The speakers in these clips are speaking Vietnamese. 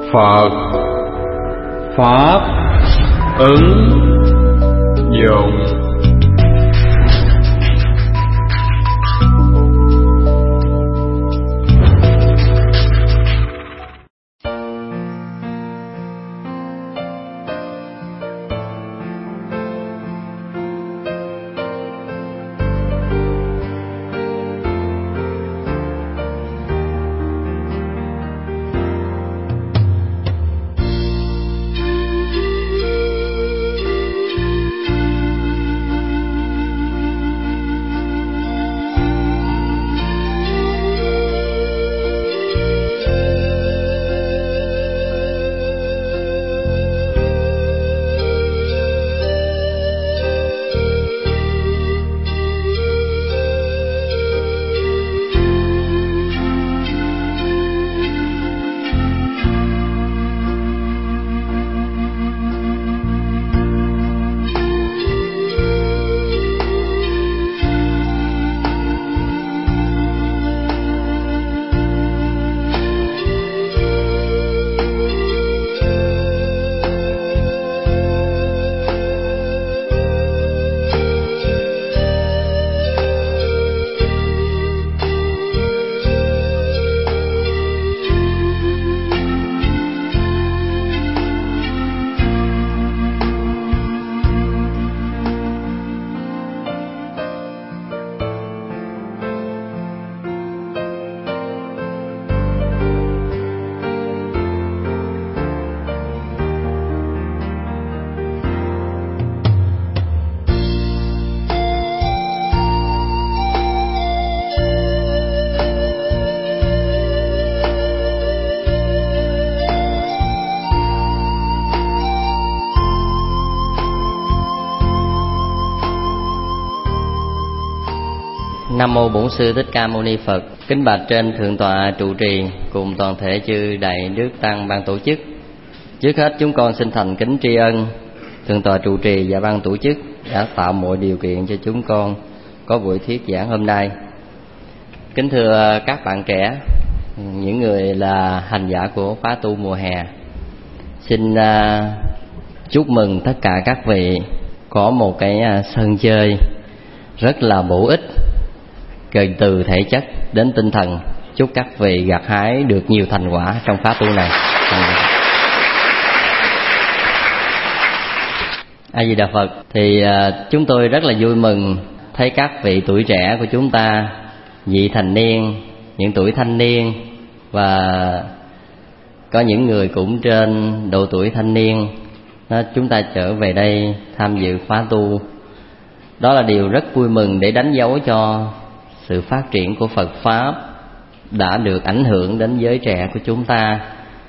Phật Pháp ứng dụng. Nam mô Bổn Sư Thích Ca Mâu Ni Phật. Kính bạch trên thượng tọa trụ trì cùng toàn thể chư đại đức tăng ban tổ chức. Trước hết chúng con xin thành kính tri ân thượng tọa trụ trì và ban tổ chức đã tạo mọi điều kiện cho chúng con có buổi thuyết giảng hôm nay. Kính thưa các bạn trẻ, những người là hành giả của khóa tu mùa hè, xin chúc mừng tất cả các vị có một cái sân chơi rất là bổ ích từ thể chất đến tinh thần. Chúc các vị gặt hái được nhiều thành quả trong khóa tu này. A Di Đà Phật. Thì chúng tôi rất là vui mừng thấy các vị tuổi trẻ của chúng ta, vị thành niên, những tuổi thanh niên và có những người cũng trên độ tuổi thanh niên, chúng ta trở về đây tham dự khóa tu. Đó là điều rất vui mừng để đánh dấu cho sự phát triển của Phật Pháp đã được ảnh hưởng đến giới trẻ của chúng ta.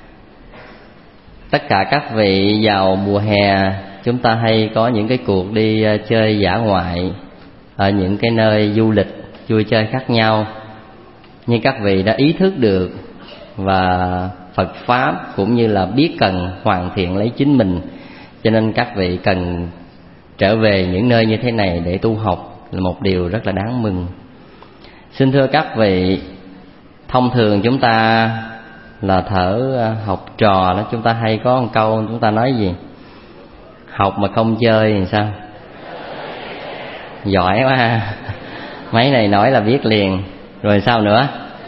Tất cả các vị vào mùa hè chúng ta hay có những cái cuộc đi chơi dã ngoại ở những cái nơi du lịch vui chơi khác nhau, nhưng các vị đã ý thức được và Phật Pháp cũng như là biết cần hoàn thiện lấy chính mình, cho nên các vị cần trở về những nơi như thế này để tu học là một điều rất là đáng mừng. Xin thưa các vị, thông thường chúng ta là thở học trò đó, chúng ta hay có một câu chúng ta nói gì? Học mà không chơi thì sao? Giỏi quá ha. Mấy này nói là biết liền. Rồi sao nữa?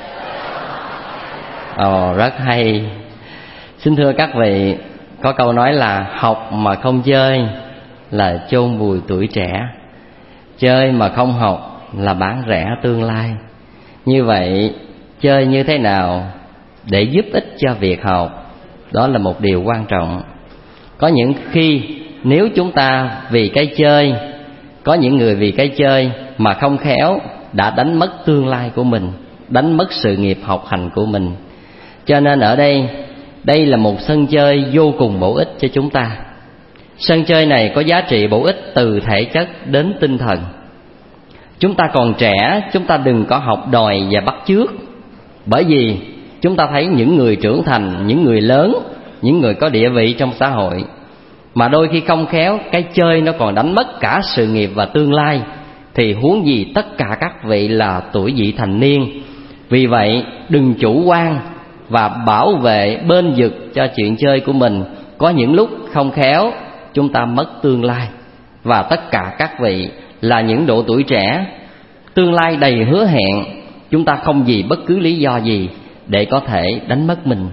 Rất hay. Xin thưa các vị, có câu nói là học mà không chơi là chôn vùi tuổi trẻ, chơi mà không học là bán rẻ tương lai. Như vậy chơi như thế nào để giúp ích cho việc học, đó là một điều quan trọng. Có những khi nếu chúng ta vì cái chơi, có những người vì cái chơi mà không khéo đã đánh mất tương lai của mình, đánh mất sự nghiệp học hành của mình. Cho nên ở đây là một sân chơi vô cùng bổ ích cho chúng ta. Sân chơi này có giá trị bổ ích từ thể chất đến tinh thần. Chúng ta còn trẻ, chúng ta đừng có học đòi và bắt chước. Bởi vì chúng ta thấy những người trưởng thành, những người lớn, những người có địa vị trong xã hội, mà đôi khi không khéo cái chơi nó còn đánh mất cả sự nghiệp và tương lai, thì huống gì tất cả các vị là tuổi vị thành niên. Vì vậy đừng chủ quan và bảo vệ bên vực cho chuyện chơi của mình. Có những lúc không khéo chúng ta mất tương lai. Và tất cả các vị là những độ tuổi trẻ, tương lai đầy hứa hẹn, chúng ta không vì bất cứ lý do gì để có thể đánh mất mình.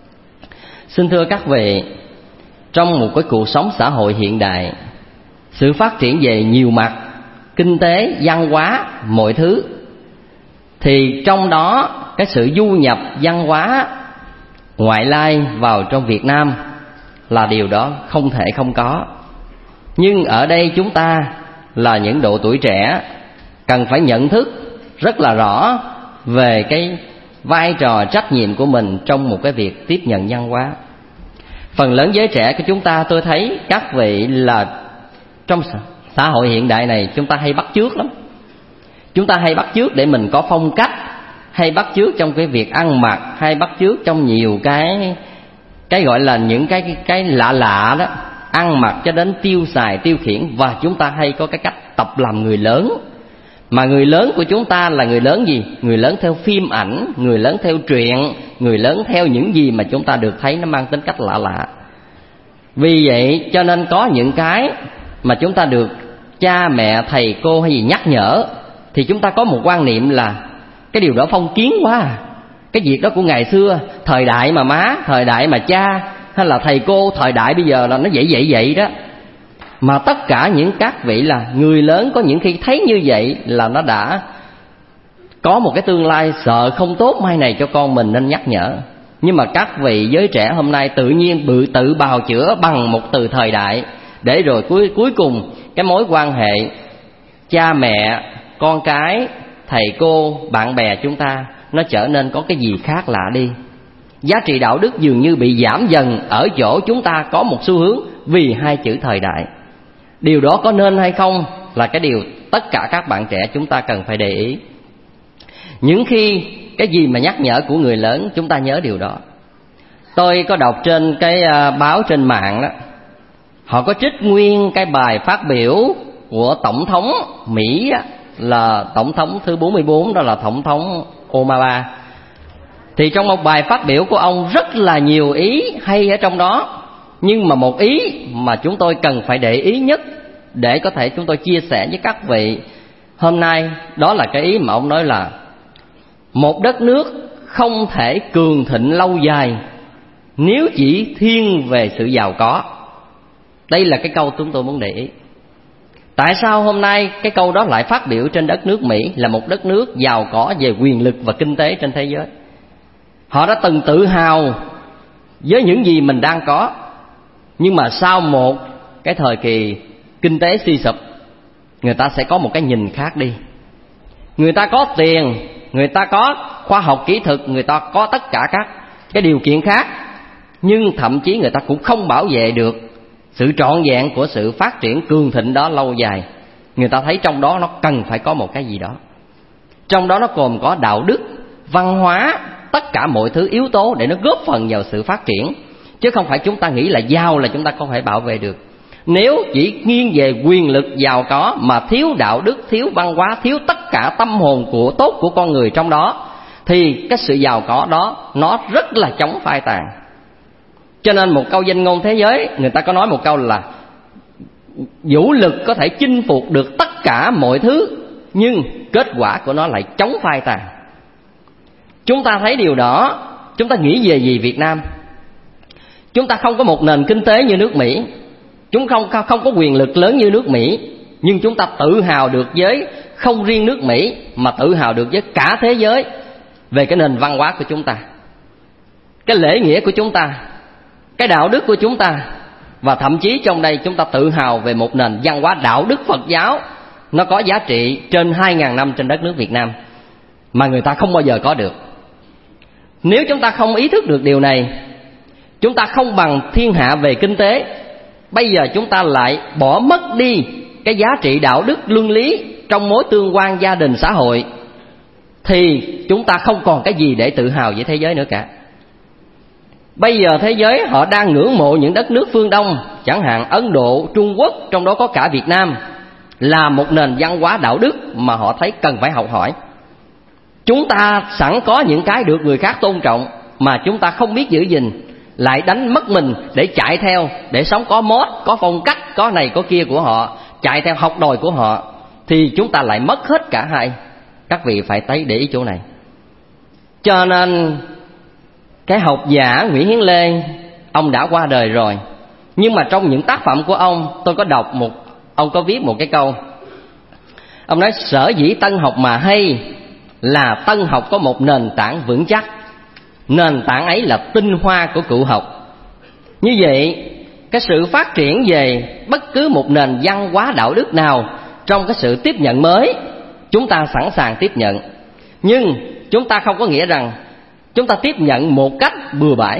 Xin thưa các vị, trong một cái cuộc sống xã hội hiện đại, sự phát triển về nhiều mặt, kinh tế, văn hóa, mọi thứ, thì trong đó cái sự du nhập văn hóa ngoại lai vào trong Việt Nam là điều đó không thể không có. Nhưng ở đây chúng ta là những độ tuổi trẻ cần phải nhận thức rất là rõ về cái vai trò trách nhiệm của mình trong một cái việc tiếp nhận văn hóa. Phần lớn giới trẻ của chúng ta, tôi thấy các vị là trong xã hội hiện đại này chúng ta hay bắt chước lắm. Chúng ta hay bắt chước để mình có phong cách, hay bắt chước trong cái việc ăn mặc, hay bắt chước trong nhiều cái gọi là những cái lạ lạ đó, ăn mặc cho đến tiêu xài, tiêu khiển. Và chúng ta hay có cái cách tập làm người lớn. Mà người lớn của chúng ta là người lớn gì? Người lớn theo phim ảnh, người lớn theo truyện, người lớn theo những gì mà chúng ta được thấy nó mang tính cách lạ lạ. Vì vậy cho nên có những cái mà chúng ta được cha mẹ, thầy cô hay gì nhắc nhở, thì chúng ta có một quan niệm là cái điều đó phong kiến quá à. Cái việc đó của ngày xưa, thời đại mà má, thời đại mà cha, hay là thầy cô thời đại bây giờ là nó vậy đó. Mà tất cả những các vị là người lớn có những khi thấy như vậy là nó đã có một cái tương lai sợ không tốt mai này cho con mình nên nhắc nhở. Nhưng mà các vị giới trẻ hôm nay tự nhiên tự bào chữa bằng một từ thời đại, để rồi cuối cùng cái mối quan hệ cha mẹ, con cái, thầy cô, bạn bè chúng ta nó trở nên có cái gì khác lạ đi. Giá trị đạo đức dường như bị giảm dần ở chỗ chúng ta có một xu hướng vì hai chữ thời đại. Điều đó có nên hay không là cái điều tất cả các bạn trẻ chúng ta cần phải để ý. Những khi cái gì mà nhắc nhở của người lớn chúng ta nhớ điều đó. Tôi có đọc trên cái báo trên mạng đó, họ có trích nguyên cái bài phát biểu của Tổng thống Mỹ, là Tổng thống thứ 44, đó là Tổng thống Obama. Thì trong một bài phát biểu của ông rất là nhiều ý hay ở trong đó. Nhưng mà một ý mà chúng tôi cần phải để ý nhất để có thể chúng tôi chia sẻ với các vị hôm nay, đó là cái ý mà ông nói là một đất nước không thể cường thịnh lâu dài nếu chỉ thiên về sự giàu có. Đây là cái câu chúng tôi muốn để ý. Tại sao hôm nay cái câu đó lại phát biểu trên đất nước Mỹ, là một đất nước giàu có về quyền lực và kinh tế trên thế giới? Họ đã từng tự hào với những gì mình đang có. Nhưng mà sau một cái thời kỳ kinh tế suy sụp, người ta sẽ có một cái nhìn khác đi. Người ta có tiền, người ta có khoa học kỹ thuật, người ta có tất cả các cái điều kiện khác, nhưng thậm chí người ta cũng không bảo vệ được sự trọn vẹn của sự phát triển cường thịnh đó lâu dài. Người ta thấy trong đó nó cần phải có một cái gì đó. Trong đó nó gồm có đạo đức, văn hóa, tất cả mọi thứ yếu tố để nó góp phần vào sự phát triển. Chứ không phải chúng ta nghĩ là giàu là chúng ta có thể bảo vệ được. Nếu chỉ nghiêng về quyền lực giàu có mà thiếu đạo đức, thiếu văn hóa, thiếu tất cả tâm hồn của tốt của con người trong đó, thì cái sự giàu có đó nó rất là chóng phai tàn. Cho nên một câu danh ngôn thế giới, người ta có nói một câu là vũ lực có thể chinh phục được tất cả mọi thứ, nhưng kết quả của nó lại chóng phai tàn. Chúng ta thấy điều đó, chúng ta nghĩ về gì Việt Nam? Chúng ta không có một nền kinh tế như nước Mỹ, chúng không có quyền lực lớn như nước Mỹ, nhưng chúng ta tự hào được với không riêng nước Mỹ mà tự hào được với cả thế giới về cái nền văn hóa của chúng ta, cái lễ nghĩa của chúng ta, cái đạo đức của chúng ta. Và thậm chí trong đây chúng ta tự hào về một nền văn hóa đạo đức Phật giáo, nó có giá trị trên 2.000 năm trên đất nước Việt Nam mà người ta không bao giờ có được. Nếu chúng ta không ý thức được điều này, chúng ta không bằng thiên hạ về kinh tế, bây giờ chúng ta lại bỏ mất đi cái giá trị đạo đức luân lý trong mối tương quan gia đình xã hội, thì chúng ta không còn cái gì để tự hào với thế giới nữa cả. Bây giờ thế giới họ đang ngưỡng mộ những đất nước phương Đông, chẳng hạn Ấn Độ, Trung Quốc, trong đó có cả Việt Nam, là một nền văn hóa đạo đức mà họ thấy cần phải học hỏi. Chúng ta sẵn có những cái được người khác tôn trọng, mà chúng ta không biết giữ gìn, lại đánh mất mình để chạy theo, để sống có mốt, có phong cách, có này có kia của họ, chạy theo học đòi của họ, thì chúng ta lại mất hết cả hai. Các vị phải thấy để ý chỗ này. Cho nên cái học giả Nguyễn Hiến Lê, ông đã qua đời rồi, nhưng mà trong những tác phẩm của ông, tôi có đọc ông có viết một cái câu. Ông nói sở dĩ tân học mà hay là tân học có một nền tảng vững chắc, nền tảng ấy là tinh hoa của cựu học. Như vậy, cái sự phát triển về bất cứ một nền văn hóa đạo đức nào, trong cái sự tiếp nhận mới, chúng ta sẵn sàng tiếp nhận. Nhưng chúng ta không có nghĩa rằng chúng ta tiếp nhận một cách bừa bãi.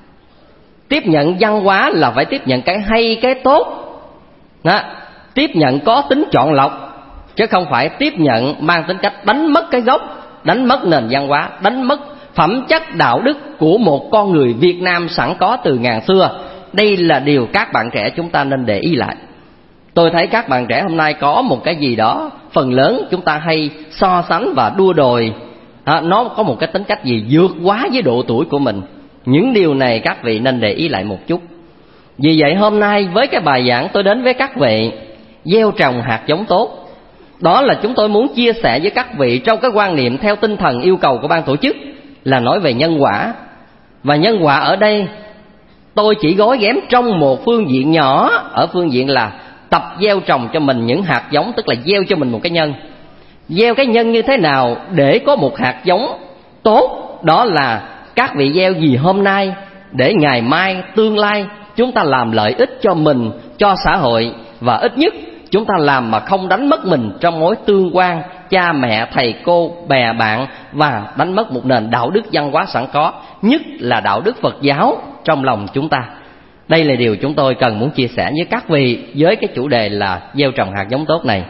Tiếp nhận văn hóa là phải tiếp nhận cái hay, cái tốt đó. Tiếp nhận có tính chọn lọc, chứ không phải tiếp nhận mang tính cách đánh mất cái gốc, đánh mất nền văn hóa, đánh mất phẩm chất đạo đức của một con người Việt Nam sẵn có từ ngàn xưa. Đây là điều các bạn trẻ chúng ta nên để ý lại. Tôi thấy các bạn trẻ hôm nay có một cái gì đó, phần lớn chúng ta hay so sánh và đua đòi, nó có một cái tính cách gì vượt quá với độ tuổi của mình. Những điều này các vị nên để ý lại một chút. Vì vậy hôm nay với cái bài giảng tôi đến với các vị gieo trồng hạt giống tốt. Đó là chúng tôi muốn chia sẻ với các vị trong cái quan niệm theo tinh thần yêu cầu của ban tổ chức là nói về nhân quả. Và nhân quả ở đây tôi chỉ gói ghém trong một phương diện nhỏ, ở phương diện là tập gieo trồng cho mình những hạt giống, tức là gieo cho mình một cái nhân. Gieo cái nhân như thế nào để có một hạt giống tốt? Đó là các vị gieo gì hôm nay để ngày mai, tương lai chúng ta làm lợi ích cho mình, cho xã hội, và ít nhất chúng ta làm mà không đánh mất mình trong mối tương quan cha mẹ, thầy cô, bè bạn, và đánh mất một nền đạo đức văn hóa sẵn có, nhất là đạo đức Phật giáo trong lòng chúng ta. Đây là điều chúng tôi cần muốn chia sẻ với các vị với cái chủ đề là gieo trồng hạt giống tốt này.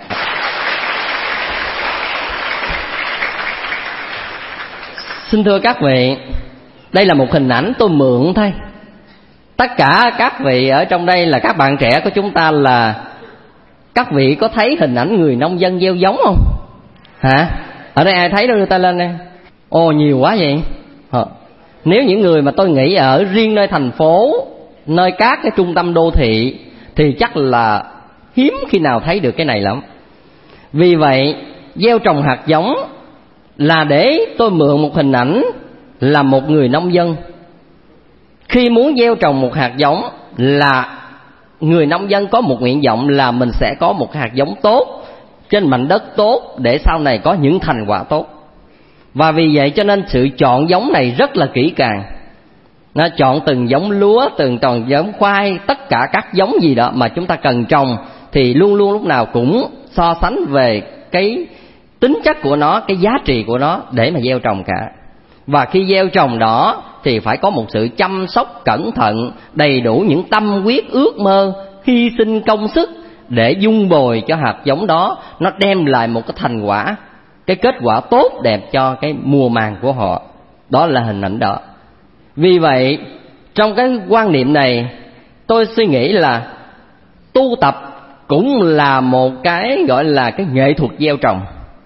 Xin thưa các vị, đây là một hình ảnh tôi mượn thôi. Tất cả các vị ở trong đây là các bạn trẻ của chúng ta, là các vị có thấy hình ảnh người nông dân gieo giống không? Hả? Ở đây ai thấy đâu đưa tay lên đây. Ồ, nhiều quá vậy. Nếu những người mà tôi nghĩ ở riêng nơi thành phố, nơi các cái trung tâm đô thị, thì chắc là hiếm khi nào thấy được cái này lắm. Vì vậy gieo trồng hạt giống là để tôi mượn một hình ảnh là một người nông dân. Khi muốn gieo trồng một hạt giống là người nông dân có một nguyện vọng là mình sẽ có một hạt giống tốt trên mảnh đất tốt để sau này có những thành quả tốt. Và vì vậy cho nên sự chọn giống này rất là kỹ càng. Nó chọn từng giống lúa, từng giống khoai, tất cả các giống gì đó mà chúng ta cần trồng thì luôn luôn lúc nào cũng so sánh về cái tính chất của nó, cái giá trị của nó để mà gieo trồng cả. Và khi gieo trồng đó thì phải có một sự chăm sóc cẩn thận, đầy đủ những tâm huyết, ước mơ, hy sinh công sức để dung bồi cho hạt giống đó nó đem lại một cái thành quả, cái kết quả tốt đẹp cho cái mùa màng của họ. Đó là hình ảnh đó. Vì vậy trong cái quan niệm này tôi suy nghĩ là tu tập cũng là một cái gọi là cái nghệ thuật gieo trồng.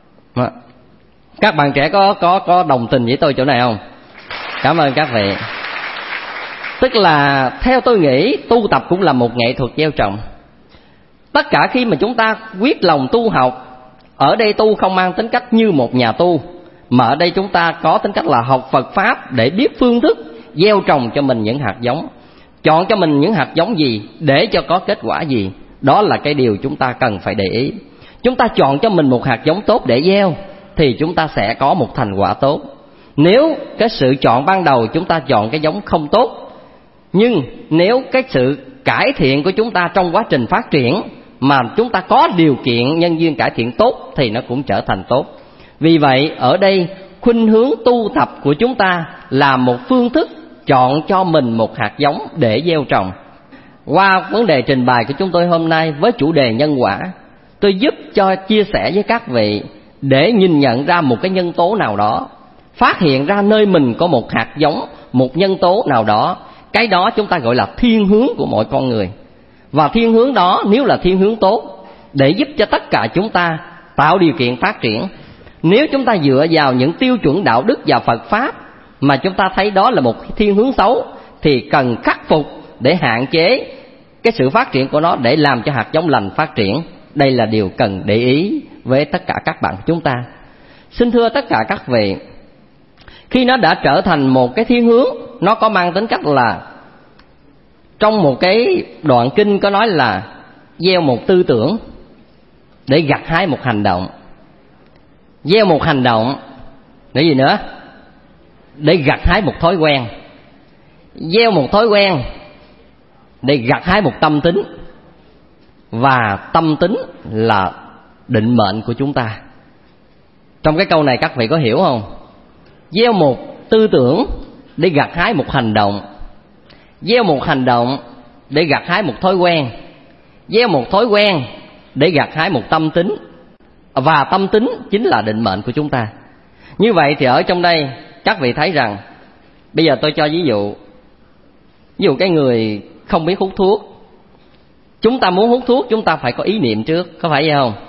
Các bạn trẻ có đồng tình với tôi chỗ này không? Cảm ơn các vị. Tức là theo tôi nghĩ tu tập cũng là một nghệ thuật gieo trồng. Tất cả khi mà chúng ta quyết lòng tu học, ở đây tu không mang tính cách như một nhà tu, mà ở đây chúng ta có tính cách là học Phật Pháp để biết phương thức gieo trồng cho mình những hạt giống. Chọn cho mình những hạt giống gì để cho có kết quả gì. Đó là cái điều chúng ta cần phải để ý. Chúng ta chọn cho mình một hạt giống tốt để gieo thì chúng ta sẽ có một thành quả tốt. Nếu cái sự chọn ban đầu chúng ta chọn cái giống không tốt, nhưng nếu cái sự cải thiện của chúng ta trong quá trình phát triển mà chúng ta có điều kiện nhân duyên cải thiện tốt thì nó cũng trở thành tốt. Vì vậy ở đây khuynh hướng tu tập của chúng ta là một phương thức chọn cho mình một hạt giống để gieo trồng. Qua vấn đề trình bày của chúng tôi hôm nay với chủ đề nhân quả, tôi giúp cho chia sẻ với các vị để nhìn nhận ra một cái nhân tố nào đó, phát hiện ra nơi mình có một hạt giống, một nhân tố nào đó. Cái đó chúng ta gọi là thiên hướng của mọi con người. Và thiên hướng đó nếu là thiên hướng tốt để giúp cho tất cả chúng ta tạo điều kiện phát triển. Nếu chúng ta dựa vào những tiêu chuẩn đạo đức và Phật Pháp mà chúng ta thấy đó là một thiên hướng xấu, thì cần khắc phục để hạn chế cái sự phát triển của nó, để làm cho hạt giống lành phát triển. Đây là điều cần để ý với tất cả các bạn của chúng ta. Xin thưa tất cả các vị, khi nó đã trở thành một cái thiên hướng, nó có mang tính cách là, trong một cái đoạn kinh có nói là gieo một tư tưởng để gặt hái một hành động. Gieo một hành động để gì nữa? Để gặt hái một thói quen. Gieo một thói quen để gặt hái một tâm tính. Và tâm tính là định mệnh của chúng ta. Trong cái câu này các vị có hiểu không? Gieo một tư tưởng để gặt hái một hành động. Gieo một hành động để gặt hái một thói quen. Gieo một thói quen để gặt hái một tâm tính. Và tâm tính chính là định mệnh của chúng ta. Như vậy thì ở trong đây các vị thấy rằng, bây giờ tôi cho ví dụ cái người không biết hút thuốc. Chúng ta muốn hút thuốc, chúng ta phải có ý niệm trước, có phải vậy không?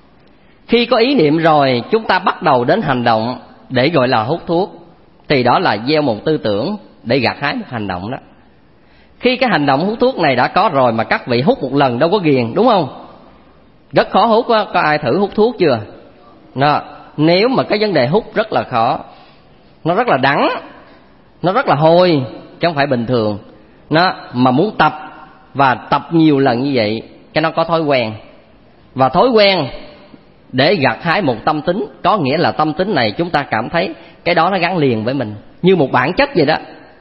Khi có ý niệm rồi, chúng ta bắt đầu đến hành động để gọi là hút thuốc, thì đó là gieo một tư tưởng để gặt hái một hành động đó. Khi cái hành động hút thuốc này đã có rồi, mà các vị hút một lần đâu có ghiền, đúng không? Rất khó hút đó. Có ai thử hút thuốc chưa? Đó. Nếu mà cái vấn đề hút rất là khó, nó rất là đắng, nó rất là hôi, chứ không phải bình thường. Nó mà muốn tập và tập nhiều lần như vậy, cái nó có thói quen. Và thói quen để gặt hái một tâm tính, có nghĩa là tâm tính này chúng ta cảm thấy cái đó nó gắn liền với mình như một bản chất vậy đó.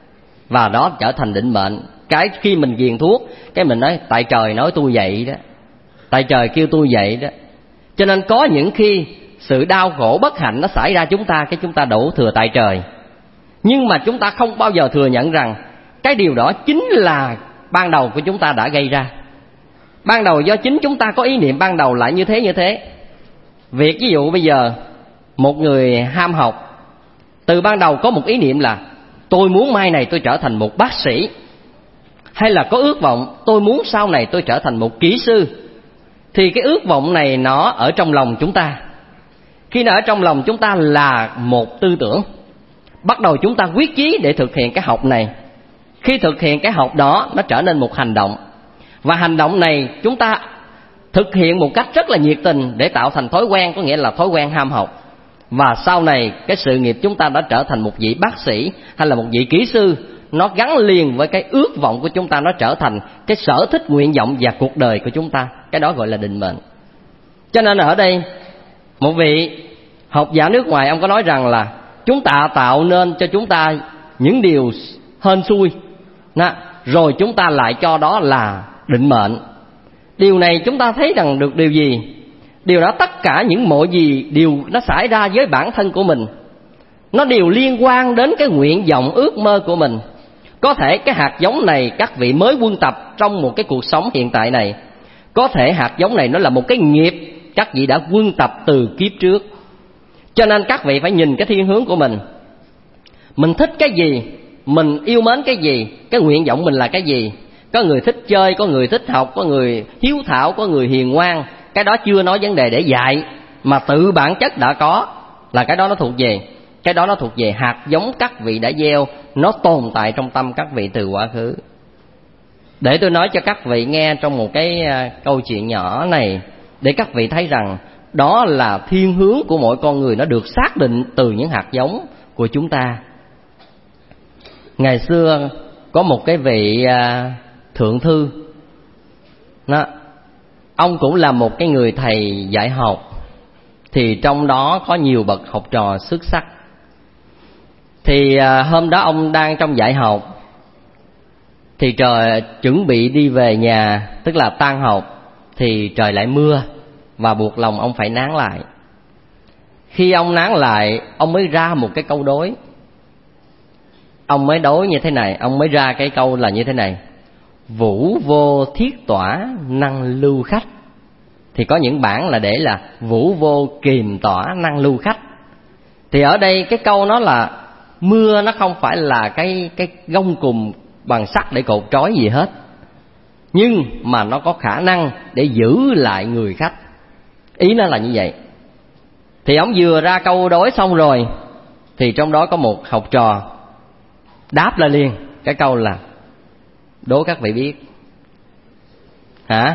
Và đó trở thành định mệnh. Cái khi mình ghiền thuốc, cái mình nói tại trời nói tôi vậy đó, tại trời kêu tôi vậy đó. Cho nên có những khi sự đau khổ bất hạnh nó xảy ra chúng ta, cái chúng ta đổ thừa tại trời. Nhưng mà chúng ta không bao giờ thừa nhận rằng cái điều đó chính là ban đầu của chúng ta đã gây ra. Ban đầu do chính chúng ta có ý niệm ban đầu lại như thế. Việc ví dụ bây giờ một người ham học, từ ban đầu có một ý niệm là tôi muốn mai này tôi trở thành một bác sĩ, hay là có ước vọng tôi muốn sau này tôi trở thành một kỹ sư, thì cái ước vọng này nó ở trong lòng chúng ta. Khi nó ở trong lòng chúng ta là một tư tưởng. Bắt đầu chúng ta quyết chí để thực hiện cái học này. Khi thực hiện cái học đó, nó trở nên một hành động. Và hành động này chúng ta thực hiện một cách rất là nhiệt tình để tạo thành thói quen, có nghĩa là thói quen ham học. Và sau này cái sự nghiệp chúng ta đã trở thành một vị bác sĩ hay là một vị kỹ sư, nó gắn liền với cái ước vọng của chúng ta, nó trở thành cái sở thích, nguyện vọng và cuộc đời của chúng ta. Cái đó gọi là định mệnh. Cho nên ở đây một vị học giả nước ngoài, ông có nói rằng là chúng ta tạo nên cho chúng ta những điều hên xui đó, rồi chúng ta lại cho đó là định mệnh. Điều này chúng ta thấy rằng được điều gì? Điều đó tất cả những mọi gì đều nó xảy ra với bản thân của mình, nó đều liên quan đến cái nguyện vọng ước mơ của mình. Có thể cái hạt giống này các vị mới quân tập trong một cái cuộc sống hiện tại này, có thể hạt giống này nó là một cái nghiệp các vị đã quân tập từ kiếp trước. Cho nên các vị phải nhìn cái thiên hướng của mình. Mình thích cái gì, mình yêu mến cái gì, cái nguyện vọng mình là cái gì. Có người thích chơi, có người thích học, có người hiếu thảo, có người hiền ngoan. Cái đó chưa nói vấn đề để dạy, mà tự bản chất đã có là cái đó nó thuộc về. Cái đó nó thuộc về hạt giống các vị đã gieo, nó tồn tại trong tâm các vị từ quá khứ. Để tôi nói cho các vị nghe trong một cái câu chuyện nhỏ này, để các vị thấy rằng đó là thiên hướng của mỗi con người, nó được xác định từ những hạt giống của chúng ta. Ngày xưa có một cái vị thượng thư đó, ông cũng là một cái người thầy dạy học, thì trong đó có nhiều bậc học trò xuất sắc. Thì hôm đó ông đang trong dạy học, thì trời chuẩn bị đi về nhà, tức là tan học, thì trời lại mưa và buộc lòng ông phải nán lại. Khi ông nán lại, ông mới ra một cái câu đối. Ông mới đối như thế này, ông mới ra cái câu là như thế này: vũ vô thiết tỏa năng lưu khách. Thì có những bản là để là vũ vô kìm tỏa năng lưu khách. Thì ở đây cái câu nó là mưa nó không phải là cái gông cùm bằng sắt để cột trói gì hết, nhưng mà nó có khả năng để giữ lại người khách. Ý nó là như vậy. Thì ông vừa ra câu đối xong rồi, thì trong đó có một học trò đáp lại liền cái câu là đố các vị biết. Hả?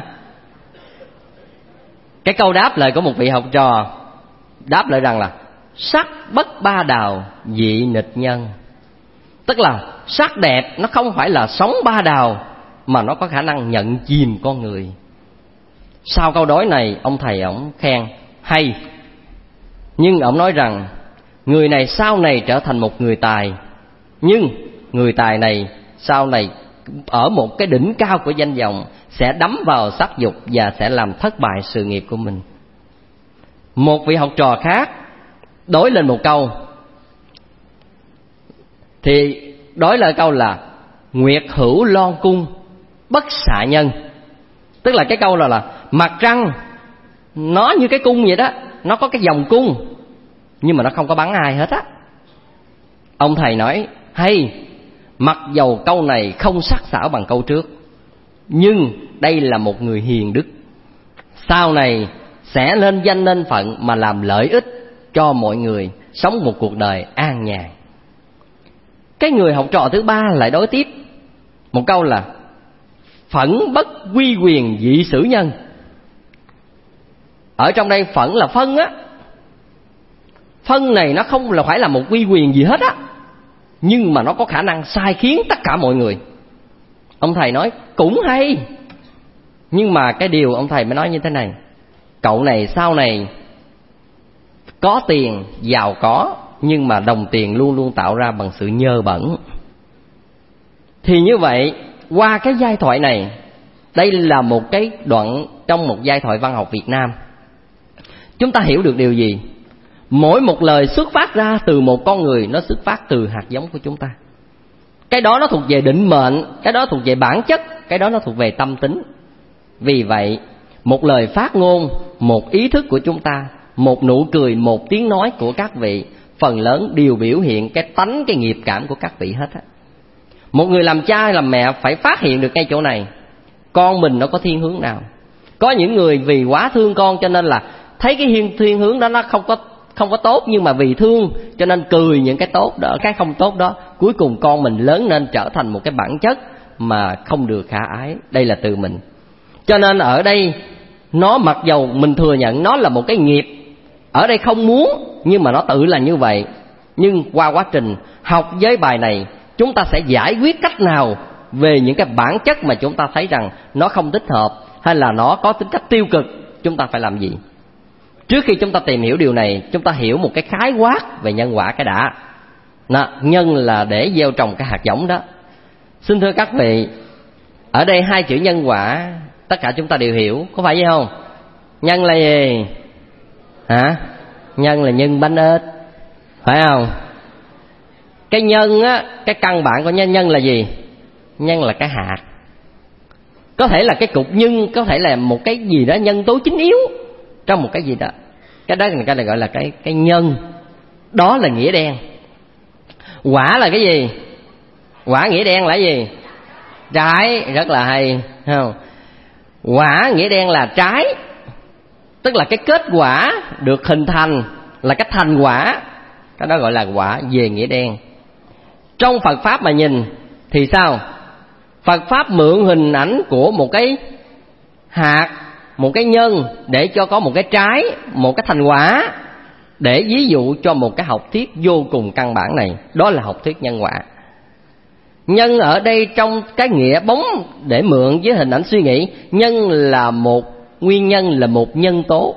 Cái câu đáp lời của một vị học trò đáp lại rằng là sắc bất ba đào dị nghịch nhân. Tức là sắc đẹp nó không phải là sóng ba đào, mà nó có khả năng nhận chìm con người. Sau câu đối này, ông thầy ổng khen hay, nhưng ổng nói rằng người này sau này trở thành một người tài, nhưng người tài này sau này ở một cái đỉnh cao của danh vọng sẽ đắm vào sắc dục và sẽ làm thất bại sự nghiệp của mình. Một vị học trò khác đối lên một câu, thì đối lại câu là nguyệt hữu loan cung bất xạ nhân. Tức là cái câu là mặt trăng nó như cái cung vậy đó, nó có cái vòng cung nhưng mà nó không có bắn ai hết á. Ông thầy nói hay, mặc dầu câu này không sắc sảo bằng câu trước, nhưng đây là một người hiền đức, sau này sẽ lên danh lên phận mà làm lợi ích cho mọi người, sống một cuộc đời an nhàn. Cái người học trò thứ ba lại đối tiếp một câu là phẫn bất quy quyền dị sử nhân. Ở trong đây phẫn là phân á, phân này nó không là phải là một quy quyền gì hết á, nhưng mà nó có khả năng sai khiến tất cả mọi người. Ông thầy nói cũng hay, nhưng mà cái điều ông thầy mới nói như thế này: cậu này sau này có tiền, giàu có, nhưng mà đồng tiền luôn luôn tạo ra bằng sự nhơ bẩn. Thì như vậy, qua cái giai thoại này, đây là một cái đoạn trong một giai thoại văn học Việt Nam, chúng ta hiểu được điều gì? Mỗi một lời xuất phát ra từ một con người, nó xuất phát từ hạt giống của chúng ta. Cái đó nó thuộc về định mệnh, cái đó thuộc về bản chất, cái đó nó thuộc về tâm tính. Vì vậy, một lời phát ngôn, một ý thức của chúng ta, một nụ cười, một tiếng nói của các vị, phần lớn đều biểu hiện cái tánh, cái nghiệp cảm của các vị hết á. Một người làm cha hay làm mẹ phải phát hiện được ngay chỗ này, con mình nó có thiên hướng nào. Có những người vì quá thương con cho nên là thấy cái thiên hướng đó nó không có tốt, nhưng mà vì thương cho nên cười những cái tốt đó, cái không tốt đó, cuối cùng con mình lớn lên trở thành một cái bản chất mà không được khả ái. Đây là từ mình. Cho nên ở đây nó mặc dầu mình thừa nhận nó là một cái nghiệp, ở đây không muốn, nhưng mà nó tự là như vậy. Nhưng qua quá trình học với bài này, chúng ta sẽ giải quyết cách nào về những cái bản chất mà chúng ta thấy rằng nó không thích hợp, hay là nó có tính cách tiêu cực, chúng ta phải làm gì. Trước khi chúng ta tìm hiểu điều này, chúng ta hiểu một cái khái quát về nhân quả cái đã. Nhân là để gieo trồng cái hạt giống đó. Xin thưa các vị, ở đây hai chữ nhân quả tất cả chúng ta đều hiểu, có phải vậy không? Nhân là gì? Hả? Nhân là nhân bánh ếch, phải không? Cái nhân á, cái căn bản của nhân là gì? Nhân là cái hạt. Có thể là cái cục nhân, có thể là một cái gì đó nhân tố chính yếu trong một cái gì đó. Cái đó người ta gọi là cái nhân. Đó là nghĩa đen. Quả là cái gì? Quả nghĩa đen là gì? Trái. Rất là hay, không? Quả nghĩa đen là trái, tức là cái kết quả được hình thành là cái thành quả, cái đó gọi là quả về nghĩa đen. Trong Phật Pháp mà nhìn thì sao? Phật Pháp mượn hình ảnh của một cái hạt, một cái nhân để cho có một cái trái, một cái thành quả, để ví dụ cho một cái học thuyết vô cùng căn bản này. Đó là học thuyết nhân quả. Nhân ở đây trong cái nghĩa bóng để mượn với hình ảnh suy nghĩ, nhân là một nguyên nhân, là một nhân tố.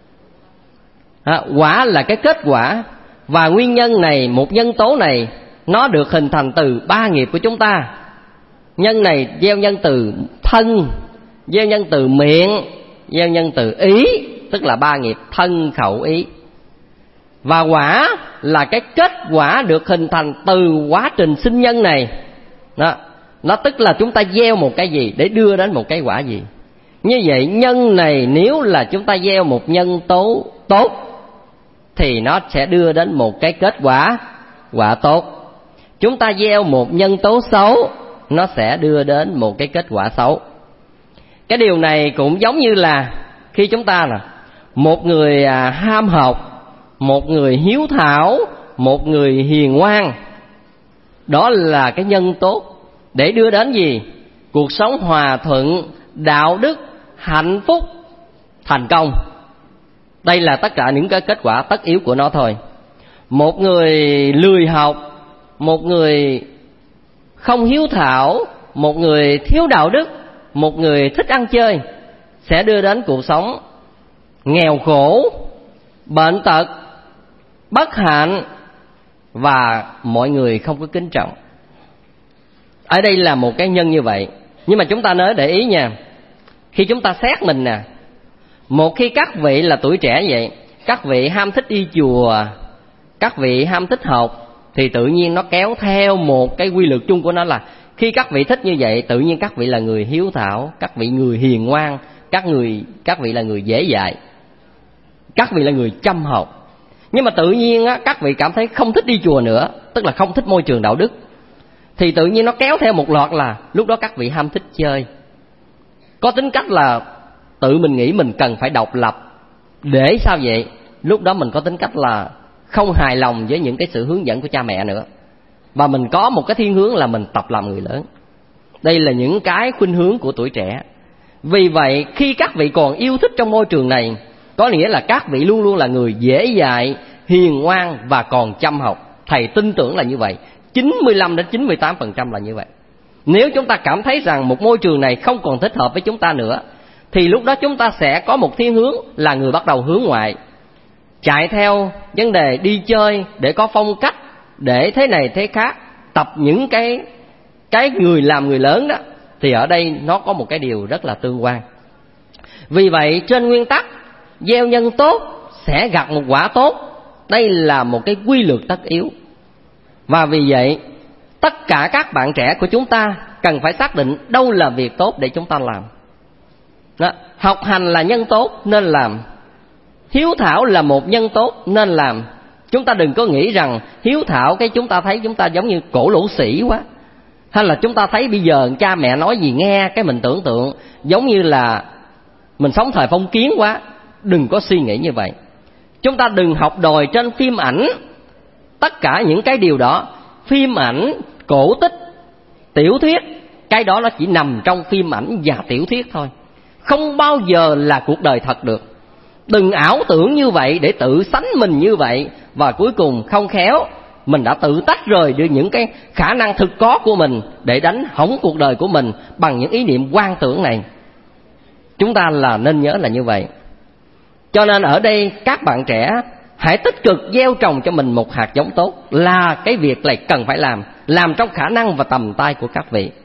Quả là cái kết quả, và nguyên nhân này, một nhân tố này, nó được hình thành từ ba nghiệp của chúng ta. Nhân này gieo nhân từ thân, gieo nhân từ miệng, gieo nhân từ ý, tức là ba nghiệp thân khẩu ý. Và quả là cái kết quả được hình thành từ quá trình sinh nhân này. Nó tức là chúng ta gieo một cái gì để đưa đến một cái quả gì. Như vậy nhân này nếu là chúng ta gieo một nhân tố tốt thì nó sẽ đưa đến một cái kết quả tốt. Chúng ta gieo một nhân tố xấu, nó sẽ đưa đến một cái kết quả xấu. Cái điều này cũng giống như là khi chúng ta là một người ham học, một người hiếu thảo, một người hiền ngoan, Đó là cái nhân tốt để đưa đến gì? Cuộc sống hòa thuận, đạo đức, hạnh phúc, thành công. Đây là tất cả những cái kết quả tất yếu của nó thôi. Một người lười học, một người không hiếu thảo, một người thiếu đạo đức, một người thích ăn chơi sẽ đưa đến cuộc sống nghèo khổ, bệnh tật, bất hạnh và mọi người không có kính trọng. Ở đây là một cái nhân như vậy. Nhưng mà chúng ta nhớ để ý nha, khi chúng ta xét mình nè, một khi các vị là tuổi trẻ vậy, các vị ham thích đi chùa, các vị ham thích học, thì tự nhiên nó kéo theo một cái quy luật chung của nó là khi các vị thích như vậy, tự nhiên các vị là người hiếu thảo, các vị người hiền ngoan, các vị là người dễ dạy, các vị là người chăm học. Nhưng mà tự nhiên á, các vị cảm thấy không thích đi chùa nữa, tức là không thích môi trường đạo đức, thì tự nhiên nó kéo theo một loạt là lúc đó các vị ham thích chơi, có tính cách là tự mình nghĩ mình cần phải độc lập. Để sao vậy? Lúc đó mình có tính cách là không hài lòng với những cái sự hướng dẫn của cha mẹ nữa, và mình có một cái thiên hướng là mình tập làm người lớn. Đây là những cái khuynh hướng của tuổi trẻ. Vì vậy khi các vị còn yêu thích trong môi trường này, có nghĩa là các vị luôn luôn là người dễ dạy, hiền ngoan và còn chăm học. Thầy tin tưởng là như vậy, 95 đến 98% là như vậy. Nếu chúng ta cảm thấy rằng một môi trường này không còn thích hợp với chúng ta nữa, thì lúc đó chúng ta sẽ có một thiên hướng là người bắt đầu hướng ngoại, chạy theo vấn đề đi chơi để có phong cách, để thế này thế khác, tập những cái người làm người lớn đó. Thì ở đây nó có một cái điều rất là tương quan. Vì vậy trên nguyên tắc gieo nhân tốt sẽ gặt một quả tốt, đây là một cái quy luật tất yếu. Và vì vậy tất cả các bạn trẻ của chúng ta cần phải xác định đâu là việc tốt để chúng ta làm đó. Học hành là nhân tốt nên làm, hiếu thảo là một nhân tốt nên làm. Chúng ta đừng có nghĩ rằng hiếu thảo cái chúng ta thấy chúng ta giống như cổ lỗ sĩ quá, hay là chúng ta thấy bây giờ cha mẹ nói gì nghe cái mình tưởng tượng giống như là mình sống thời phong kiến quá. Đừng có suy nghĩ như vậy. Chúng ta đừng học đòi trên phim ảnh. Tất cả những cái điều đó, phim ảnh, cổ tích, tiểu thuyết, cái đó nó chỉ nằm trong phim ảnh và tiểu thuyết thôi, không bao giờ là cuộc đời thật được. Đừng ảo tưởng như vậy để tự sánh mình như vậy, và cuối cùng không khéo mình đã tự tách rời được những cái khả năng thực có của mình để đánh hỏng cuộc đời của mình bằng những ý niệm quan tưởng này. Chúng ta là nên nhớ là như vậy. Cho nên ở đây các bạn trẻ hãy tích cực gieo trồng cho mình một hạt giống tốt, là cái việc này cần phải làm trong khả năng và tầm tay của các vị.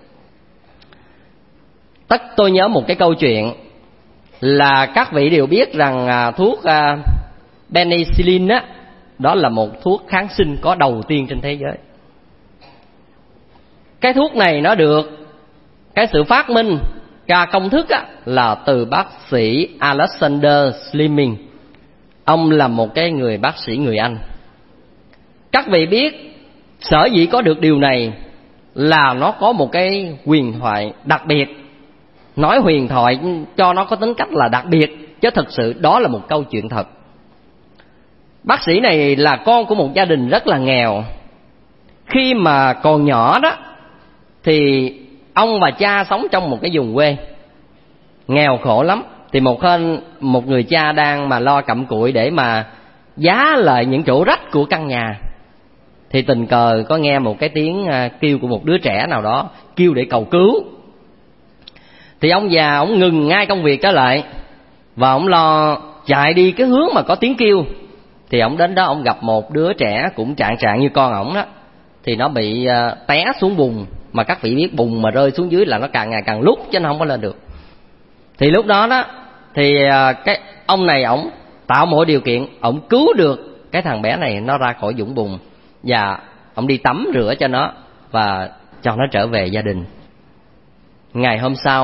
Tôi nhớ một cái câu chuyện là các vị đều biết rằng thuốc penicillin á, đó là một thuốc kháng sinh có đầu tiên trên thế giới. Cái thuốc này nó được cái sự phát minh ra công thức á, là từ bác sĩ Alexander Fleming. Ông là một cái người bác sĩ người Anh. Các vị biết sở dĩ có được điều này là nó có một cái huyền thoại đặc biệt. Nói huyền thoại cho nó có tính cách là đặc biệt, chứ thực sự đó là một câu chuyện thật. Bác sĩ này là con của một gia đình rất là nghèo. Khi mà còn nhỏ đó thì ông và cha sống trong một cái vùng quê nghèo khổ lắm. Thì một người cha đang mà lo cặm cụi để mà giá lại những chỗ rách của căn nhà, thì tình cờ có nghe một cái tiếng kêu của một đứa trẻ nào đó, kêu để cầu cứu. Thì ông già ông ngừng ngay công việc trở lại, và ông lo chạy đi cái hướng mà có tiếng kêu. Thì ông đến đó ông gặp một đứa trẻ cũng trạng như con ổng đó. Thì nó bị té xuống bùn, mà các vị biết bùn mà rơi xuống dưới là nó càng ngày càng lút chứ nó không có lên được. Thì lúc đó đó thì cái ông này ổng tạo mọi điều kiện, ổng cứu được cái thằng bé này nó ra khỏi vũng bùn, và ổng đi tắm rửa cho nó và cho nó trở về gia đình. Ngày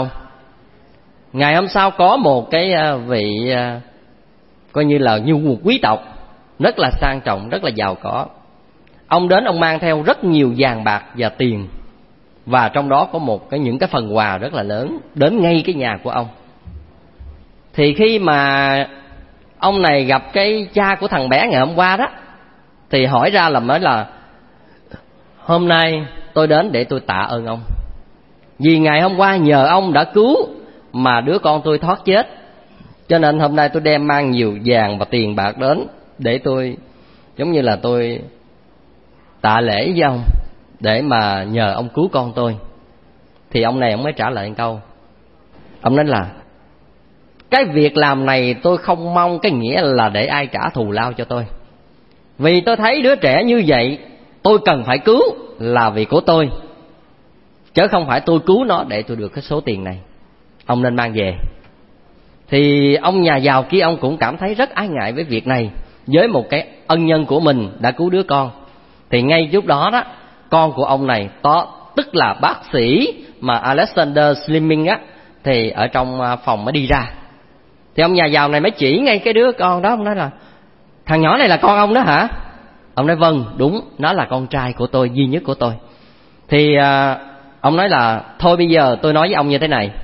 hôm sau có một cái vị coi như là như một quý tộc rất là sang trọng, rất là giàu có. Ông đến, ông mang theo rất nhiều vàng bạc và tiền, và trong đó có những cái phần quà rất là lớn đến ngay cái nhà của ông. Thì khi mà ông này gặp cái cha của thằng bé ngày hôm qua đó, thì hỏi ra là hôm nay tôi đến để tôi tạ ơn ông. Vì ngày hôm qua nhờ ông đã cứu mà đứa con tôi thoát chết, cho nên hôm nay tôi đem mang nhiều vàng và tiền bạc đến để tôi giống như là tôi tạ lễ với ông, để mà nhờ ông cứu con tôi. Thì ông này ông mới trả lời một câu. Ông nói là cái việc làm này tôi không mong cái nghĩa là để ai trả thù lao cho tôi. Vì tôi thấy đứa trẻ như vậy tôi cần phải cứu là vì của tôi, chứ không phải tôi cứu nó để tôi được cái số tiền này. Ông nên mang về. Thì ông nhà giàu kia ông cũng cảm thấy rất ái ngại với việc này, với một cái ân nhân của mình đã cứu đứa con. Thì ngay lúc đó đó, con của ông này tức là bác sĩ mà Alexander Fleming á, thì ở trong phòng mới đi ra. Thì ông nhà giàu này mới chỉ ngay cái đứa con đó. Ông nói là thằng nhỏ này là con ông đó hả? Ông nói vâng, đúng, nó là con trai của tôi, duy nhất của tôi. Thì ông nói là thôi bây giờ tôi nói với ông như thế này,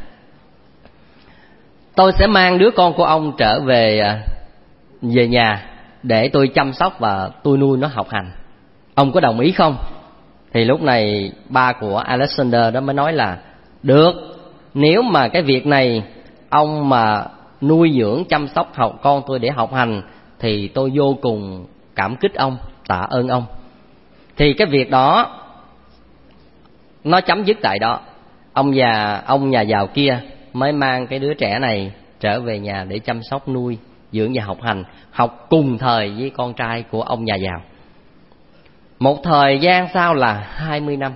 tôi sẽ mang đứa con của ông trở về nhà để tôi chăm sóc và tôi nuôi nó học hành. Ông có đồng ý không? Thì lúc này ba của Alexander đó mới nói là được, nếu mà cái việc này ông mà nuôi dưỡng chăm sóc con tôi để học hành thì tôi vô cùng cảm kích ông, tạ ơn ông. Thì cái việc đó nó chấm dứt tại đó. Ông nhà giàu kia mới mang cái đứa trẻ này trở về nhà để chăm sóc nuôi dưỡng và học hành, học cùng thời với con trai của ông nhà giàu. Một thời gian sau là 20 năm.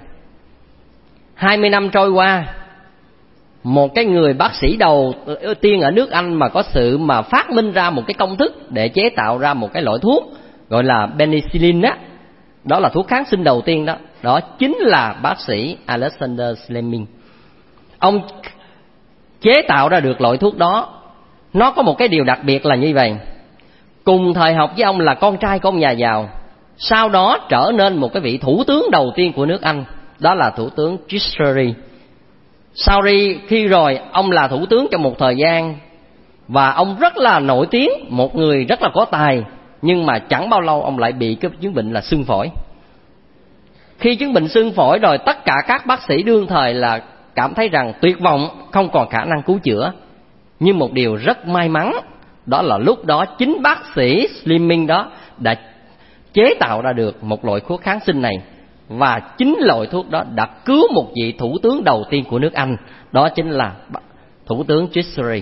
20 năm trôi qua, một cái người bác sĩ đầu tiên ở nước Anh mà có sự mà phát minh ra một cái công thức để chế tạo ra một cái loại thuốc gọi là penicillin á, đó là thuốc kháng sinh đầu tiên đó. Đó chính là bác sĩ Alexander Fleming. Ông chế tạo ra được loại thuốc đó. Nó có một cái điều đặc biệt là như vậy. Cùng thời học với ông là con trai của ông nhà giàu, sau đó trở nên một cái vị thủ tướng đầu tiên của nước Anh, đó là thủ tướng Disraeli. Khi rồi ông là thủ tướng trong một thời gian và ông rất là nổi tiếng, một người rất là có tài, nhưng mà chẳng bao lâu ông lại bị cái chứng bệnh là xương phổi. Khi chứng bệnh xương phổi rồi, tất cả các bác sĩ đương thời là cảm thấy rằng tuyệt vọng, không còn khả năng cứu chữa. Nhưng một điều rất may mắn, đó là lúc đó chính bác sĩ Fleming đó đã chế tạo ra được một loại thuốc kháng sinh này, và chính loại thuốc đó đã cứu một vị thủ tướng đầu tiên của nước Anh, đó chính là thủ tướng Disraeli.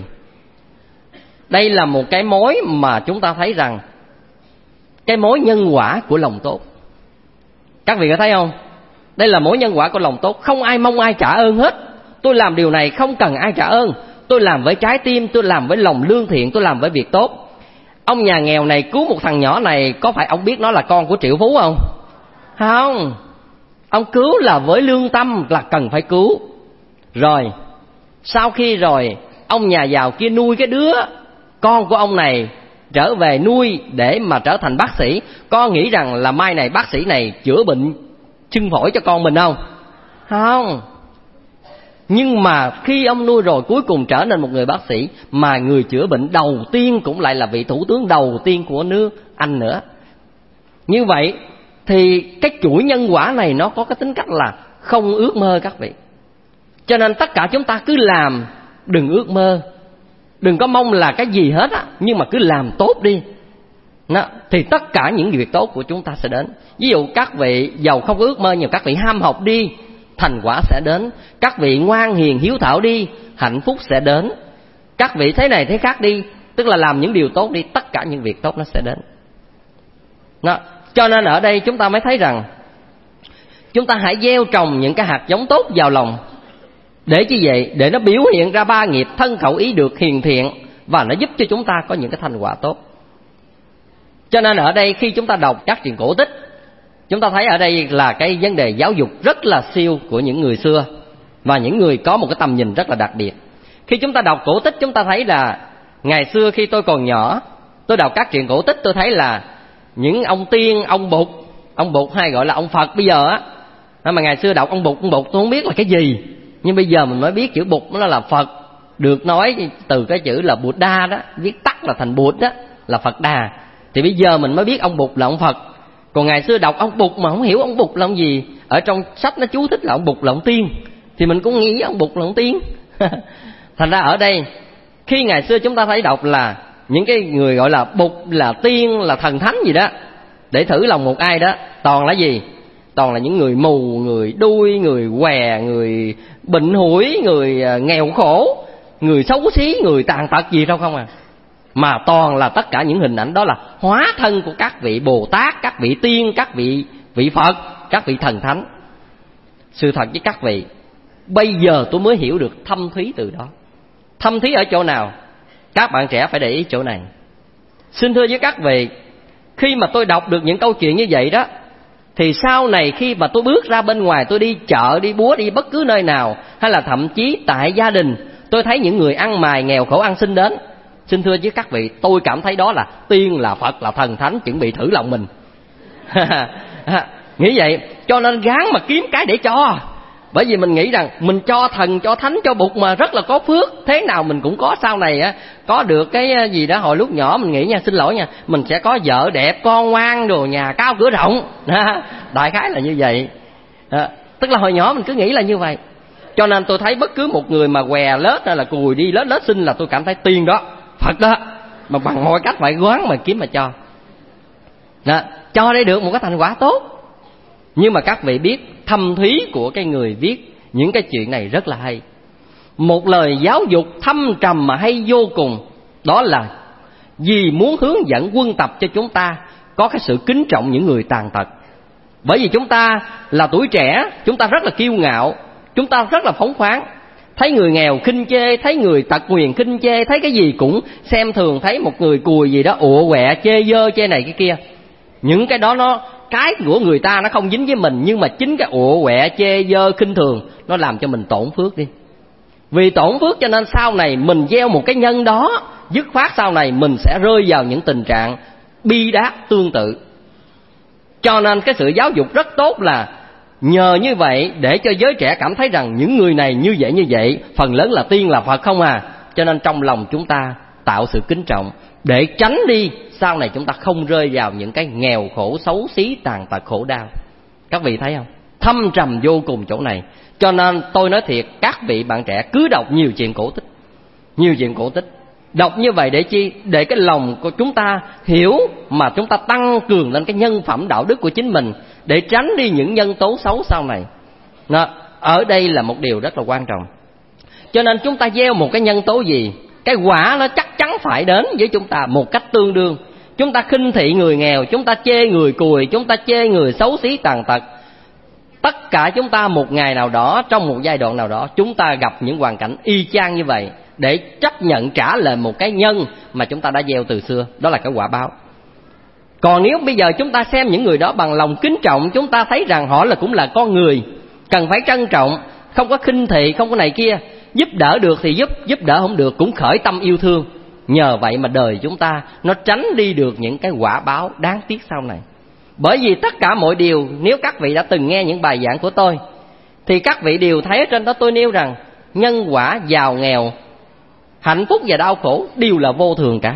Đây là một cái mối mà chúng ta thấy rằng cái mối nhân quả của lòng tốt. Các vị có thấy không? Đây là mối nhân quả của lòng tốt. Không ai mong ai trả ơn hết. Tôi làm điều này không cần ai trả ơn. Tôi làm với trái tim, tôi làm với lòng lương thiện, tôi làm với việc tốt. Ông nhà nghèo này cứu một thằng nhỏ này, có phải ông biết nó là con của triệu phú không? Không. Ông cứu là với lương tâm, là cần phải cứu. Rồi sau khi rồi ông nhà giàu kia nuôi cái đứa con của ông này trở về nuôi để mà trở thành bác sĩ. Con nghĩ rằng là mai này bác sĩ này chữa bệnh sưng phổi cho con mình không? Không. Nhưng mà khi ông nuôi rồi, cuối cùng trở nên một người bác sĩ, mà người chữa bệnh đầu tiên cũng lại là vị thủ tướng đầu tiên của nước Anh nữa. Như vậy thì cái chuỗi nhân quả này nó có cái tính cách là không ước mơ các vị. Cho nên tất cả chúng ta cứ làm, đừng ước mơ, đừng có mong là cái gì hết á, nhưng mà cứ làm tốt đi. Thì tất cả những việc tốt của chúng ta sẽ đến. Ví dụ các vị giàu không ước mơ, nhưng các vị ham học đi, thành quả sẽ đến. Các vị ngoan hiền hiếu thảo đi, hạnh phúc sẽ đến. Các vị thế này thế khác đi, tức là làm những điều tốt đi, tất cả những việc tốt nó sẽ đến. Cho nên ở đây chúng ta mới thấy rằng chúng ta hãy gieo trồng những cái hạt giống tốt vào lòng. Để chi vậy? Để nó biểu hiện ra ba nghiệp thân khẩu ý được hiền thiện, và nó giúp cho chúng ta có những cái thành quả tốt. Cho nên ở đây khi chúng ta đọc các truyện cổ tích, chúng ta thấy ở đây là cái vấn đề giáo dục rất là siêu của những người xưa, và những người có một cái tầm nhìn rất là đặc biệt. Khi chúng ta đọc cổ tích, chúng ta thấy là ngày xưa khi tôi còn nhỏ, tôi đọc các truyện cổ tích, tôi thấy là những ông tiên, ông Bụt hay gọi là ông Phật bây giờ á. Mà ngày xưa đọc ông Bụt tôi không biết là cái gì, nhưng bây giờ mình mới biết chữ Bụt nó là Phật, được nói từ cái chữ là Buddha đó, viết tắt là thành Bụt đó, là Phật Đà. Thì bây giờ mình mới biết ông Bụt là ông Phật. Còn ngày xưa đọc ông Bụt mà không hiểu ông Bụt là ông gì, ở trong sách nó chú thích là ông Bụt là ông tiên, thì mình cũng nghĩ ông Bụt là ông tiên. Thành ra ở đây khi ngày xưa chúng ta thấy đọc là những cái người gọi là Bụt, là tiên, là thần thánh gì đó, để thử lòng một ai đó, toàn là gì? Toàn là những người mù, người đuôi, người què, người bệnh hủi, người nghèo khổ, người xấu xí, người tàn tật gì đâu không à. Mà toàn là tất cả những hình ảnh đó là hóa thân của các vị Bồ Tát, các vị tiên, các vị Phật, các vị thần thánh. Sự thật với các vị, bây giờ tôi mới hiểu được thâm thúy từ đó. Thâm thúy ở chỗ nào? Các bạn trẻ phải để ý chỗ này. Xin thưa với các vị, khi mà tôi đọc được những câu chuyện như vậy đó, thì sau này khi mà tôi bước ra bên ngoài, tôi đi chợ, đi búa, đi bất cứ nơi nào, hay là thậm chí tại gia đình, tôi thấy những người ăn mày nghèo khổ ăn xin đến. Xin thưa với các vị, tôi cảm thấy đó là tiên, là Phật, là thần thánh chuẩn bị thử lòng mình. Nghĩ vậy, cho nên gắng mà kiếm cái để cho. Bởi vì mình nghĩ rằng mình cho thần, cho thánh, cho Bụt mà rất là có phước, thế nào mình cũng có sau này á, có được cái gì đó. Hồi lúc nhỏ mình nghĩ nha, xin lỗi nha, mình sẽ có vợ đẹp, con ngoan, đồ nhà cao cửa rộng. Đại khái là như vậy. Tức là hồi nhỏ mình cứ nghĩ là như vậy. Cho nên tôi thấy bất cứ một người mà què lết hay là cùi đi lết lết xin là tôi cảm thấy tiên đó, Phật đó, mà bằng mọi cách phải quán mà kiếm mà cho. Cho để được một cái thành quả tốt. Nhưng mà các vị biết thâm thúy của cái người viết những cái chuyện này rất là hay. Một lời giáo dục thâm trầm mà hay vô cùng. Đó là vì muốn hướng dẫn quân tập cho chúng ta có cái sự kính trọng những người tàn tật. Bởi vì chúng ta là tuổi trẻ, chúng ta rất là kiêu ngạo, chúng ta rất là phóng khoáng. Thấy người nghèo khinh chê, thấy người tật nguyền khinh chê, thấy cái gì cũng xem thường, thấy một người cùi gì đó ụa quẹ, chê dơ, chê này cái kia. Những cái đó cái của người ta nó không dính với mình, nhưng mà chính cái ụa quẹ, chê dơ, khinh thường nó làm cho mình tổn phước đi. Vì tổn phước cho nên sau này mình gieo một cái nhân đó, dứt khoát sau này mình sẽ rơi vào những tình trạng bi đát tương tự. Cho nên cái sự giáo dục rất tốt là nhờ như vậy để cho giới trẻ cảm thấy rằng những người này như vậy, phần lớn là tiên, là Phật không à. Cho nên trong lòng chúng ta tạo sự kính trọng để tránh đi sau này chúng ta không rơi vào những cái nghèo khổ, xấu xí, tàn tật, khổ đau. Các vị thấy không? Thâm trầm vô cùng chỗ này. Cho nên tôi nói thiệt, các vị bạn trẻ cứ đọc nhiều chuyện cổ tích. Nhiều chuyện cổ tích. Đọc như vậy để chi? Để cái lòng của chúng ta hiểu, mà chúng ta tăng cường lên cái nhân phẩm đạo đức của chính mình, để tránh đi những nhân tố xấu sau này. Ở đây là một điều rất là quan trọng. Cho nên chúng ta gieo một cái nhân tố gì, cái quả nó chắc chắn phải đến với chúng ta một cách tương đương. Chúng ta khinh thị người nghèo, chúng ta chê người cùi, chúng ta chê người xấu xí tàn tật. Tất cả chúng ta một ngày nào đó, trong một giai đoạn nào đó, chúng ta gặp những hoàn cảnh y chang như vậy, để chấp nhận trả lời một cái nhân mà chúng ta đã gieo từ xưa. Đó là cái quả báo. Còn nếu bây giờ chúng ta xem những người đó bằng lòng kính trọng, chúng ta thấy rằng họ cũng là con người, cần phải trân trọng, không có khinh thị, không có này kia. Giúp đỡ được thì giúp đỡ không được cũng khởi tâm yêu thương. Nhờ vậy mà đời chúng ta nó tránh đi được những cái quả báo đáng tiếc sau này. Bởi vì tất cả mọi điều, nếu các vị đã từng nghe những bài giảng của tôi, thì các vị đều thấy ở trên đó tôi nêu rằng nhân quả, giàu nghèo, hạnh phúc và đau khổ đều là vô thường cả.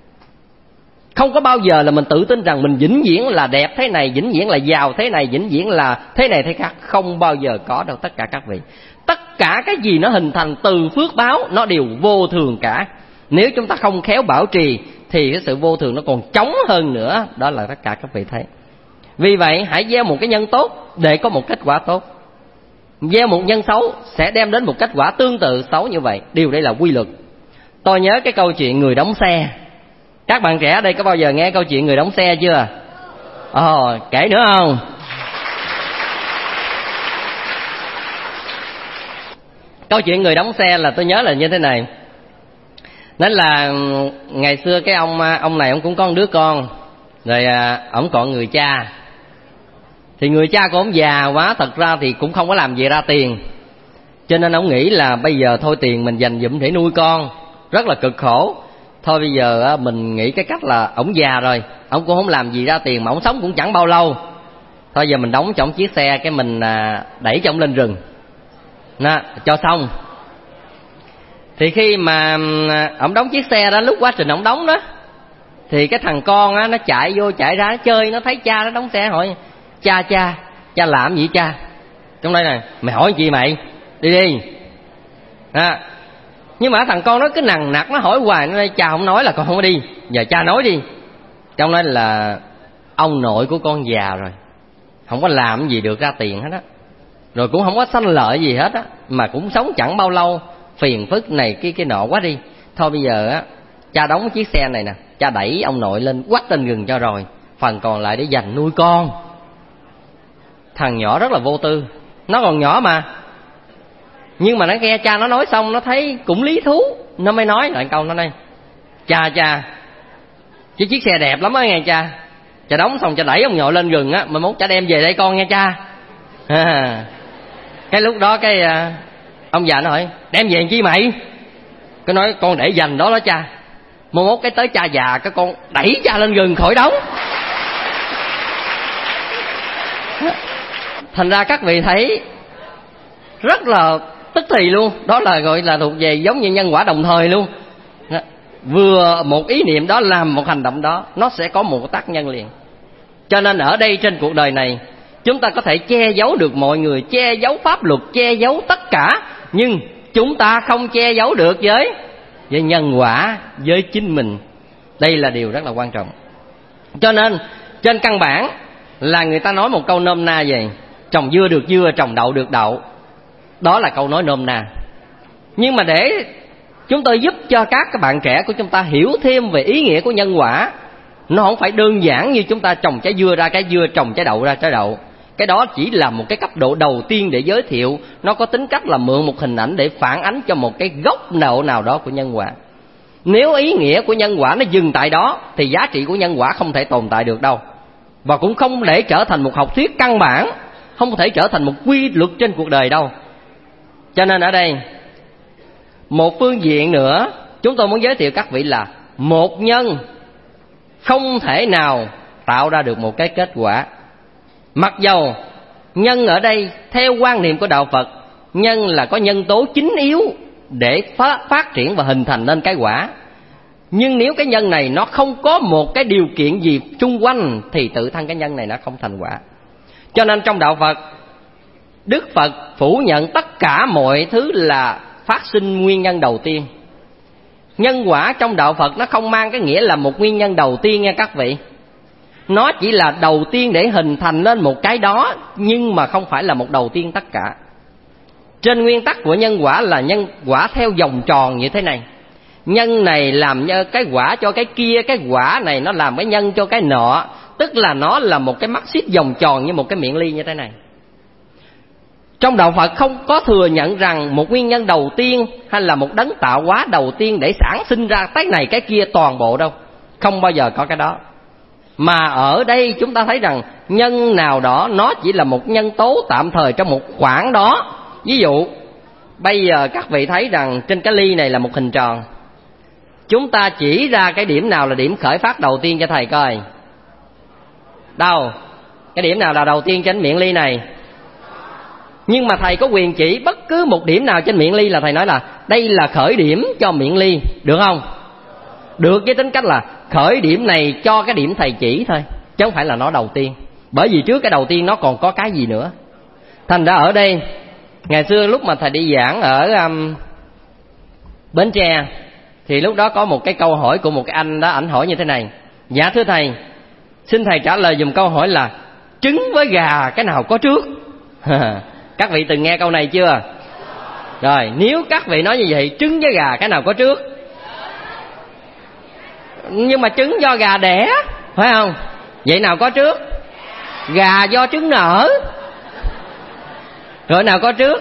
Không có bao giờ là mình tự tin rằng mình vĩnh viễn là đẹp thế này, vĩnh viễn là giàu thế này, vĩnh viễn là thế này thế khác. Không bao giờ có đâu tất cả các vị. Tất cả cái gì nó hình thành từ phước báo nó đều vô thường cả. Nếu chúng ta không khéo bảo trì thì cái sự vô thường nó còn chóng hơn nữa. Đó là tất cả các vị thấy. Vì vậy hãy gieo một cái nhân tốt để có một kết quả tốt. Gieo một nhân xấu sẽ đem đến một kết quả tương tự xấu như vậy. Điều đây là quy luật. Tôi nhớ cái câu chuyện người đóng xe. Các bạn trẻ ở đây có bao giờ nghe câu chuyện người đóng xe chưa? Kể nữa không? Câu chuyện người đóng xe là tôi nhớ là như thế này. Nên là ngày xưa cái ông này ông cũng có một đứa con. Rồi ông còn người cha. Thì người cha của ông già quá, thật ra thì cũng không có làm gì ra tiền. Cho nên ông nghĩ là bây giờ thôi tiền mình dành dụm để nuôi con, rất là cực khổ. Thôi bây giờ mình nghĩ cái cách là ổng già rồi, ổng cũng không làm gì ra tiền, mà ổng sống cũng chẳng bao lâu. Thôi giờ mình đóng cho ổng chiếc xe, cái mình đẩy cho ổng lên rừng cho xong. Thì khi mà ổng đóng chiếc xe đó, lúc quá trình ổng đóng đó, thì cái thằng con á, nó chạy vô chạy ra nó chơi, nó thấy cha nó đóng xe, hỏi cha Cha làm gì cha? Trong đây nè, mày hỏi gì mày? Đi nhưng mà thằng con nó cứ nằng nặc, nó hỏi hoài. Nó đây cha không nói là con không có đi, giờ cha nói đi. Trong đó là ông nội của con già rồi, không có làm gì được ra tiền hết á, rồi cũng không có sanh lợi gì hết á, mà cũng sống chẳng bao lâu, phiền phức này cái nọ quá đi. Thôi bây giờ á, cha đóng chiếc xe này nè, cha đẩy ông nội lên quắt tên rừng cho rồi, phần còn lại để dành nuôi con. Thằng nhỏ rất là vô tư, nó còn nhỏ mà, nhưng mà nó nghe cha nó nói xong, nó thấy cũng lý thú, nó mới nói lại câu nó đây: cha cái chiếc xe đẹp lắm á nghe cha. Cha đóng xong cha đẩy ông nội lên rừng á, mà mốt cha đem về đây con nghe cha. Cái lúc đó cái ông già nó hỏi: đem về làm chi mày? Cái nói: con để dành đó cha, mốt cái tới cha già cái con đẩy cha lên rừng khỏi đóng. Thành ra các vị thấy rất là tức thì luôn. Đó là gọi là thuộc về giống như nhân quả đồng thời luôn. Vừa một ý niệm đó làm một hành động đó, nó sẽ có một tác nhân liền. Cho nên ở đây trên cuộc đời này, chúng ta có thể che giấu được mọi người, che giấu pháp luật, che giấu tất cả, nhưng chúng ta không che giấu được với nhân quả, với chính mình. Đây là điều rất là quan trọng. Cho nên trên căn bản là người ta nói một câu nôm na vậy: trồng dưa được dưa, trồng đậu được đậu. Đó là câu nói nôm na. Nhưng mà để chúng tôi giúp cho các bạn trẻ của chúng ta hiểu thêm về ý nghĩa của nhân quả, nó không phải đơn giản như chúng ta trồng trái dưa ra trái dưa, trồng trái đậu ra trái đậu. Cái đó chỉ là một cái cấp độ đầu tiên để giới thiệu. Nó có tính cách là mượn một hình ảnh để phản ánh cho một cái góc độ nào đó của nhân quả. Nếu ý nghĩa của nhân quả nó dừng tại đó thì giá trị của nhân quả không thể tồn tại được đâu, và cũng không để trở thành một học thuyết căn bản, không thể trở thành một quy luật trên cuộc đời đâu. Cho nên ở đây một phương diện nữa chúng tôi muốn giới thiệu các vị là một nhân không thể nào tạo ra được một cái kết quả. Mặc dầu nhân ở đây theo quan niệm của đạo Phật, nhân là có nhân tố chính yếu để phát triển và hình thành nên cái quả. Nhưng nếu cái nhân này nó không có một cái điều kiện gì xung quanh thì tự thân cái nhân này nó không thành quả. Cho nên trong đạo Phật, Đức Phật phủ nhận tất cả mọi thứ là phát sinh nguyên nhân đầu tiên. Nhân quả trong đạo Phật nó không mang cái nghĩa là một nguyên nhân đầu tiên nha các vị. Nó chỉ là đầu tiên để hình thành lên một cái đó, nhưng mà không phải là một đầu tiên tất cả. Trên nguyên tắc của nhân quả là nhân quả theo vòng tròn như thế này. Nhân này làm cái quả cho cái kia, cái quả này nó làm cái nhân cho cái nọ. Tức là nó là một cái mắt xích vòng tròn như một cái miệng ly như thế này. Trong đạo Phật không có thừa nhận rằng một nguyên nhân đầu tiên hay là một đấng tạo hóa đầu tiên để sản sinh ra cái này cái kia toàn bộ đâu. Không bao giờ có cái đó. Mà ở đây chúng ta thấy rằng nhân nào đó nó chỉ là một nhân tố tạm thời trong một khoảng đó. Ví dụ bây giờ các vị thấy rằng trên cái ly này là một hình tròn. Chúng ta chỉ ra cái điểm nào là điểm khởi phát đầu tiên cho thầy coi. Đâu? Cái điểm nào là đầu tiên trên miệng ly này? Nhưng mà thầy có quyền chỉ bất cứ một điểm nào trên miệng ly là thầy nói là đây là khởi điểm cho miệng ly, được không? Được, với tính cách là khởi điểm này cho cái điểm thầy chỉ thôi, chứ không phải là nó đầu tiên. Bởi vì trước cái đầu tiên nó còn có cái gì nữa. Thành ra ở đây, ngày xưa lúc mà thầy đi giảng ở Bến Tre, thì lúc đó có một cái câu hỏi của một cái anh đó, ảnh hỏi như thế này: dạ thưa thầy, xin thầy trả lời dùm câu hỏi là trứng với gà cái nào có trước? Các vị từng nghe câu này chưa? Rồi, nếu các vị nói như vậy, trứng với gà cái nào có trước? Nhưng mà trứng do gà đẻ, phải không? Vậy nào có trước? Gà do trứng nở. Rồi nào có trước?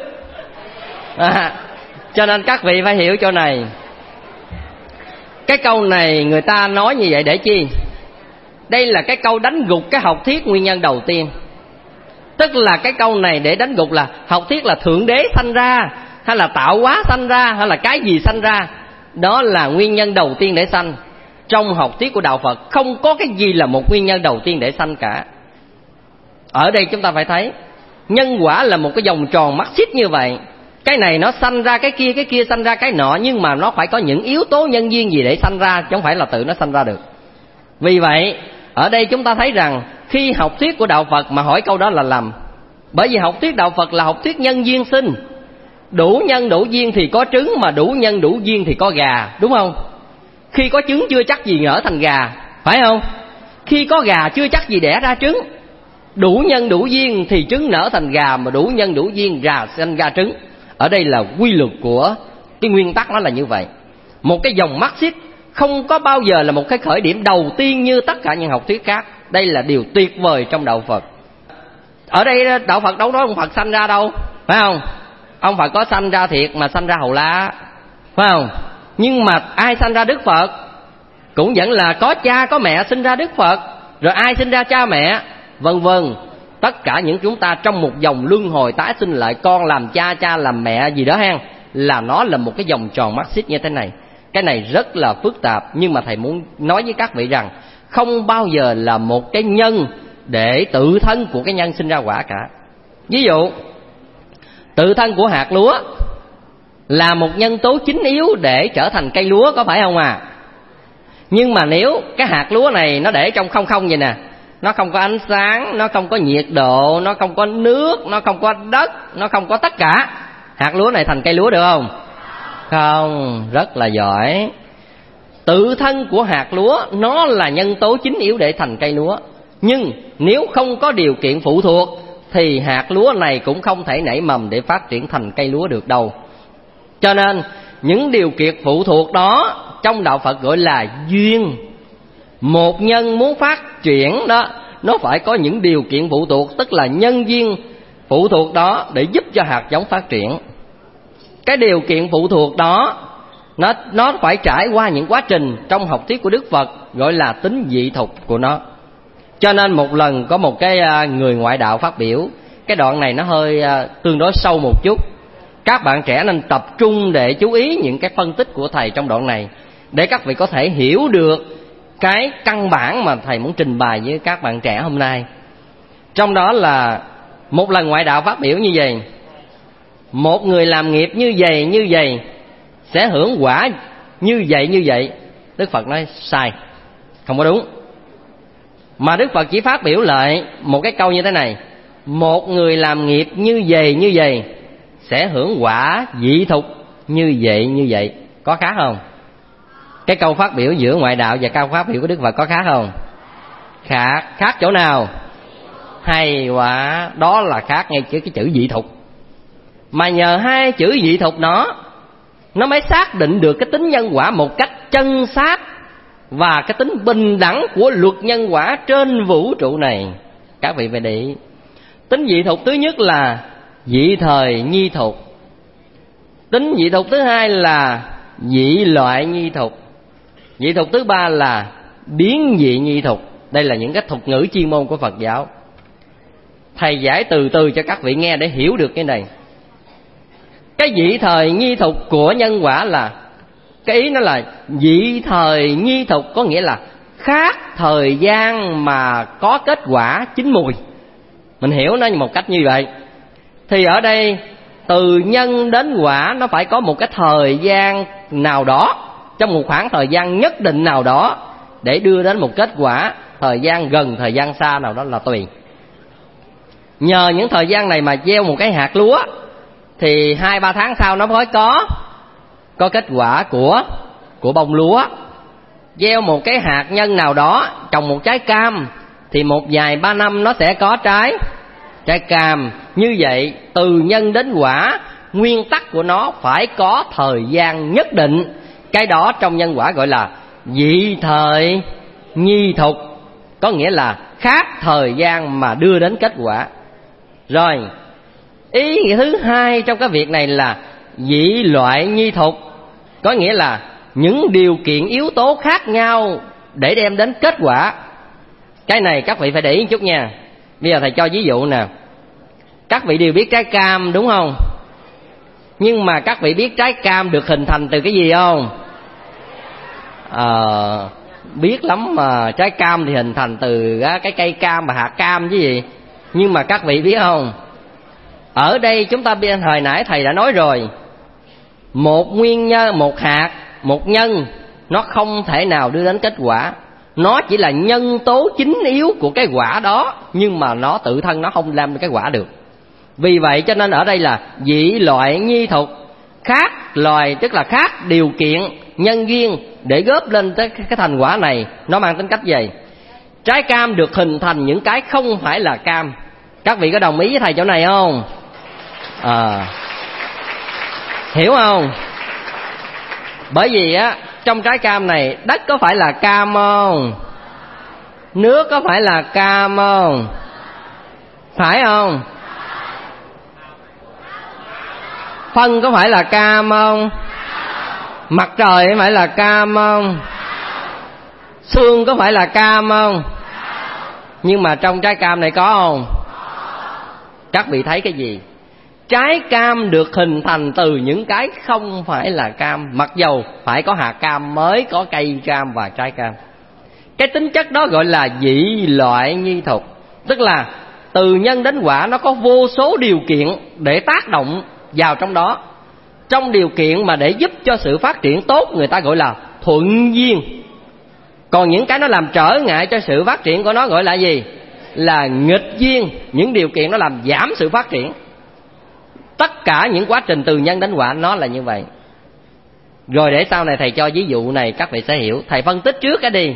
Cho nên các vị phải hiểu chỗ này. Cái câu này người ta nói như vậy để chi? Đây là cái câu đánh gục cái học thuyết nguyên nhân đầu tiên. Tức là cái câu này để đánh gục là học thuyết là Thượng Đế sanh ra, hay là tạo hóa sanh ra, hay là cái gì sanh ra. Đó là nguyên nhân đầu tiên để sanh. Trong học thuyết của đạo Phật không có cái gì là một nguyên nhân đầu tiên để sanh cả. Ở đây chúng ta phải thấy nhân quả là một cái vòng tròn mắt xích như vậy. Cái này nó sanh ra cái kia sanh ra cái nọ, nhưng mà nó phải có những yếu tố nhân duyên gì để sanh ra, chứ không phải là tự nó sanh ra được. Vì vậy ở đây chúng ta thấy rằng khi học thuyết của đạo Phật mà hỏi câu đó là lầm. Bởi vì học thuyết đạo Phật là học thuyết nhân duyên sinh. Đủ nhân đủ duyên thì có trứng, mà đủ nhân đủ duyên thì có gà, đúng không? Khi có trứng chưa chắc gì nở thành gà, phải không? Khi có gà chưa chắc gì đẻ ra trứng. Đủ nhân đủ duyên thì trứng nở thành gà, mà đủ nhân đủ duyên gà sinh ra trứng. Ở đây là quy luật của cái nguyên tắc, nó là như vậy. Một cái dòng Marxist không có bao giờ là một cái khởi điểm đầu tiên như tất cả những học thuyết khác. Đây là điều tuyệt vời trong đạo Phật. Ở đây đạo Phật đâu nói ông Phật sanh ra đâu, phải không? Ông Phật có sanh ra thiệt mà sanh ra hầu lá, phải không? Nhưng mà ai sanh ra Đức Phật? Cũng vẫn là có cha có mẹ sinh ra Đức Phật. Rồi ai sinh ra cha mẹ, vân vân. Tất cả những chúng ta trong một dòng luân hồi tái sinh lại, con làm cha, cha làm mẹ gì đó ha, là nó là một cái vòng tròn Marxist như thế này. Cái này rất là phức tạp, nhưng mà thầy muốn nói với các vị rằng không bao giờ là một cái nhân để tự thân của cái nhân sinh ra quả cả. Ví dụ tự thân của hạt lúa là một nhân tố chính yếu để trở thành cây lúa, có phải không à? Nhưng mà nếu cái hạt lúa này nó để trong không không vậy nè, nó không có ánh sáng, nó không có nhiệt độ, nó không có nước, nó không có đất, nó không có tất cả, hạt lúa này thành cây lúa được không? Không, rất là giỏi. Tự thân của hạt lúa nó là nhân tố chính yếu để thành cây lúa. Nhưng nếu không có điều kiện phụ thuộc thì hạt lúa này cũng không thể nảy mầm để phát triển thành cây lúa được đâu. Cho nên những điều kiện phụ thuộc đó trong đạo Phật gọi là duyên. Một nhân muốn phát triển đó, nó phải có những điều kiện phụ thuộc, tức là nhân duyên phụ thuộc đó để giúp cho hạt giống phát triển. Cái điều kiện phụ thuộc đó nó phải trải qua những quá trình trong học thuyết của Đức Phật gọi là tính dị thục của nó. Cho nên một lần có một cái người ngoại đạo phát biểu, cái đoạn này nó hơi tương đối sâu một chút. Các bạn trẻ nên tập trung để chú ý những cái phân tích của thầy trong đoạn này, để các vị có thể hiểu được cái căn bản mà thầy muốn trình bày với các bạn trẻ hôm nay. Trong đó là một lần ngoại đạo phát biểu như vậy: một người làm nghiệp như vậy sẽ hưởng quả như vậy. Đức Phật nói sai, không có đúng. Mà Đức Phật chỉ phát biểu lại một cái câu như thế này: một người làm nghiệp như vậy sẽ hưởng quả dị thục như vậy. Có khác không? Cái câu phát biểu giữa ngoại đạo và câu phát biểu của Đức Phật có khác không? Khác chỗ nào? Hay quá, đó là khác ngay cái chữ dị thục. Mà nhờ hai chữ dị thục nó mới xác định được cái tính nhân quả một cách chân xác, và cái tính bình đẳng của luật nhân quả trên vũ trụ này. Các vị phải để ý. Tính dị thục thứ nhất là dị thời nhi thục. Tính dị thục thứ hai là dị loại nhi thục. Dị thục thứ ba là biến dị nhi thục. Đây là những cái thuật ngữ chuyên môn của Phật giáo. Thầy giải từ từ cho các vị nghe để hiểu được cái này. Cái dị thời nhi thục của nhân quả là, cái ý nó là dị thời nhi thục có nghĩa là khác thời gian mà có kết quả chín mùi. Mình hiểu nó một cách như vậy. Thì ở đây từ nhân đến quả nó phải có một cái thời gian nào đó, trong một khoảng thời gian nhất định nào đó, để đưa đến một kết quả. Thời gian gần, thời gian xa nào đó là tùy. Nhờ những thời gian này mà gieo một cái hạt lúa thì 2-3 tháng sau nó mới có kết quả của bông lúa. Gieo một cái hạt nhân nào đó, trồng một trái cam thì một vài 3 năm nó sẽ có trái cam. Như vậy từ nhân đến quả, nguyên tắc của nó phải có thời gian nhất định. Cái đó trong nhân quả gọi là dị thời nhi thục, có nghĩa là khác thời gian mà đưa đến kết quả. Rồi, ý nghĩa thứ hai trong cái việc này là dị loại nhi thục, có nghĩa là những điều kiện yếu tố khác nhau để đem đến kết quả. Cái này các vị phải để ý một chút nha. Bây giờ thầy cho ví dụ nè. Các vị đều biết trái cam đúng không? Nhưng mà các vị biết trái cam được hình thành từ cái gì không? Biết lắm mà. Trái cam thì hình thành từ cái cây cam và hạt cam chứ gì. Nhưng mà các vị biết không? Ở đây chúng ta biết, hồi nãy thầy đã nói rồi, một nguyên nhân, một hạt, một nhân, nó không thể nào đưa đến kết quả. Nó chỉ là nhân tố chính yếu của cái quả đó, nhưng mà nó tự thân nó không làm cái quả được. Vì vậy cho nên ở đây là dị loại nhi thục, khác loài tức là khác điều kiện nhân duyên để góp lên cái thành quả này. Nó mang tính cách gì? Trái cam được hình thành những cái không phải là cam. Các vị có đồng ý với thầy chỗ này không? Hiểu không? Bởi vì á, trong trái cam này đất có phải là cam không? Nước có phải là cam không? Phải không? Phân có phải là cam không? Mặt trời có phải là cam không? Xương có phải là cam không? Nhưng mà trong trái cam này có không? Các vị thấy cái gì? Trái cam được hình thành từ những cái không phải là cam, mặc dầu phải có hạt cam mới có cây cam và trái cam. Cái tính chất đó gọi là dị loại nhi thục. Tức là từ nhân đến quả nó có vô số điều kiện để tác động vào trong đó. Trong điều kiện mà để giúp cho sự phát triển tốt, người ta gọi là thuận duyên. Còn những cái nó làm trở ngại cho sự phát triển của nó gọi là gì? Là nghịch duyên. Những điều kiện nó làm giảm sự phát triển. Tất cả những quá trình từ nhân đến quả nó là như vậy. Rồi để sau này thầy cho ví dụ này các vị sẽ hiểu. Thầy phân tích trước cái đi,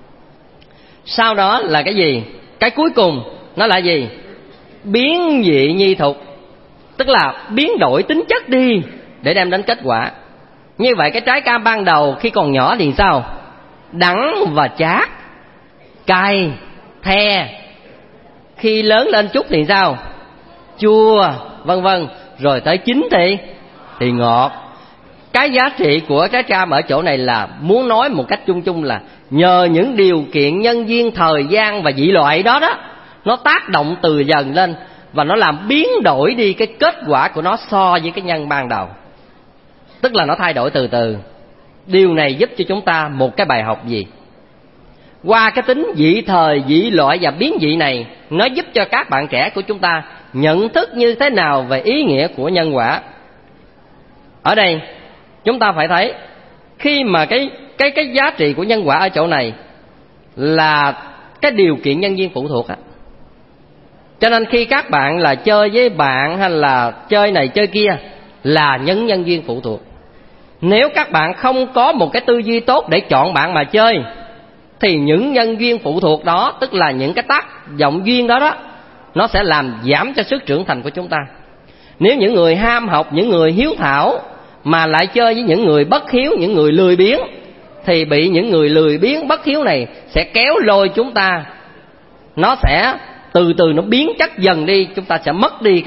sau đó là cái gì? Cái cuối cùng nó là gì? Biến dị nhi thục. Tức là biến đổi tính chất đi để đem đến kết quả. Như vậy cái trái cam ban đầu khi còn nhỏ thì sao? Đắng và chát, cay, the. Khi lớn lên chút thì sao? Chua, vân vân. Rồi tới chín thì ngọt. Cái giá trị của trái cam ở chỗ này là muốn nói một cách chung chung là nhờ những điều kiện nhân duyên, thời gian và dị loại đó đó, nó tác động từ dần lên và nó làm biến đổi đi cái kết quả của nó so với cái nhân ban đầu. Tức là nó thay đổi từ từ. Điều này giúp cho chúng ta một cái bài học gì? Qua cái tính dị thời, dị loại và biến dị này, nó giúp cho các bạn trẻ của chúng ta nhận thức như thế nào về ý nghĩa của nhân quả. Ở đây chúng ta phải thấy khi mà cái giá trị của nhân quả ở chỗ này là cái điều kiện nhân duyên phụ thuộc á. Cho nên khi các bạn là chơi với bạn hay là chơi này chơi kia là nhân duyên phụ thuộc. Nếu các bạn không có một cái tư duy tốt để chọn bạn mà chơi thì những nhân duyên phụ thuộc đó, tức là những cái tác động duyên đó đó, nó sẽ làm giảm cho sức trưởng thành của chúng ta. Nếu những người ham học, những người hiếu thảo mà lại chơi với những người bất hiếu, những người lười biếng, thì bị những người lười biếng bất hiếu này sẽ kéo lôi chúng ta. Nó sẽ từ từ nó biến chất dần đi, chúng ta sẽ mất đi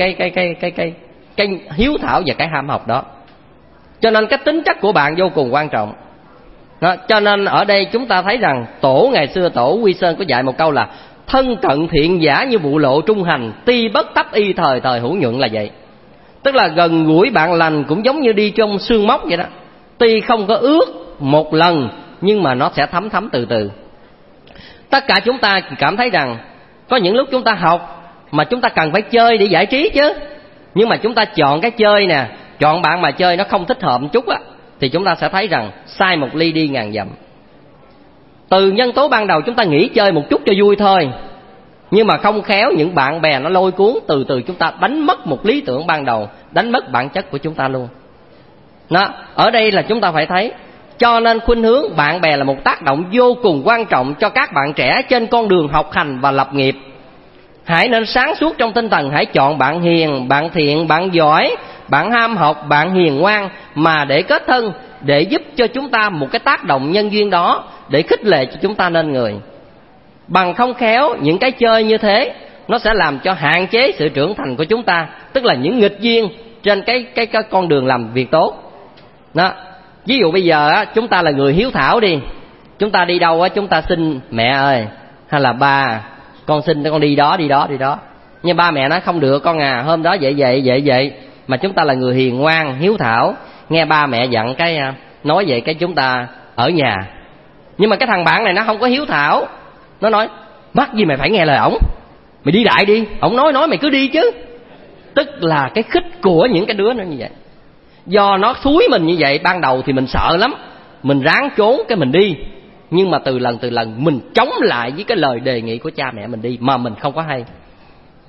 cái hiếu thảo và cái ham học đó. Cho nên cái tính chất của bạn vô cùng quan trọng đó. Cho nên ở đây chúng ta thấy rằng tổ ngày xưa, tổ Quy Sơn có dạy một câu là thân cận thiện giả như vụ lộ trung hành, ti bất thấp y thời thời hữu nhuận là vậy. Tức là gần gũi bạn lành cũng giống như đi trong xương móc vậy đó. Tuy không có ướt một lần nhưng mà nó sẽ thấm thấm từ từ. Tất cả chúng ta cảm thấy rằng có những lúc chúng ta học mà chúng ta cần phải chơi để giải trí chứ. Nhưng mà chúng ta chọn cái chơi nè, chọn bạn mà chơi nó không thích hợp một chút á, thì chúng ta sẽ thấy rằng sai một ly đi ngàn dặm. Từ nhân tố ban đầu chúng ta nghĩ chơi một chút cho vui thôi, nhưng mà không khéo những bạn bè nó lôi cuốn, từ từ chúng ta đánh mất một lý tưởng ban đầu, đánh mất bản chất của chúng ta luôn. Đó, ở đây là chúng ta phải thấy. Cho nên khuynh hướng bạn bè là một tác động vô cùng quan trọng cho các bạn trẻ trên con đường học hành và lập nghiệp. Hãy nên sáng suốt trong tinh thần, hãy chọn bạn hiền, bạn thiện, bạn giỏi, bạn ham học, bạn hiền ngoan mà để kết thân, để giúp cho chúng ta một cái tác động nhân duyên đó, để khích lệ cho chúng ta nên người. Bằng không khéo những cái chơi như thế nó sẽ làm cho hạn chế sự trưởng thành của chúng ta, tức là những nghịch duyên trên cái con đường làm việc tốt đó. Ví dụ bây giờ á, chúng ta là người hiếu thảo đi, chúng ta đi đâu á, chúng ta xin mẹ ơi hay là ba, con xin con đi đó. Nhưng ba mẹ nói không được con à, hôm đó vậy. Mà chúng ta là người hiền ngoan, hiếu thảo, nghe ba mẹ dặn cái nói vậy cái chúng ta ở nhà. Nhưng mà cái thằng bạn này nó không có hiếu thảo, nó nói mắc gì mày phải nghe lời ổng, mày đi đại đi, ổng nói mày cứ đi chứ. Tức là cái khích của những cái đứa nó như vậy. Do nó xúi mình như vậy, ban đầu thì mình sợ lắm, mình ráng trốn cái mình đi. Nhưng mà từ lần mình chống lại với cái lời đề nghị của cha mẹ mình đi mà mình không có hay.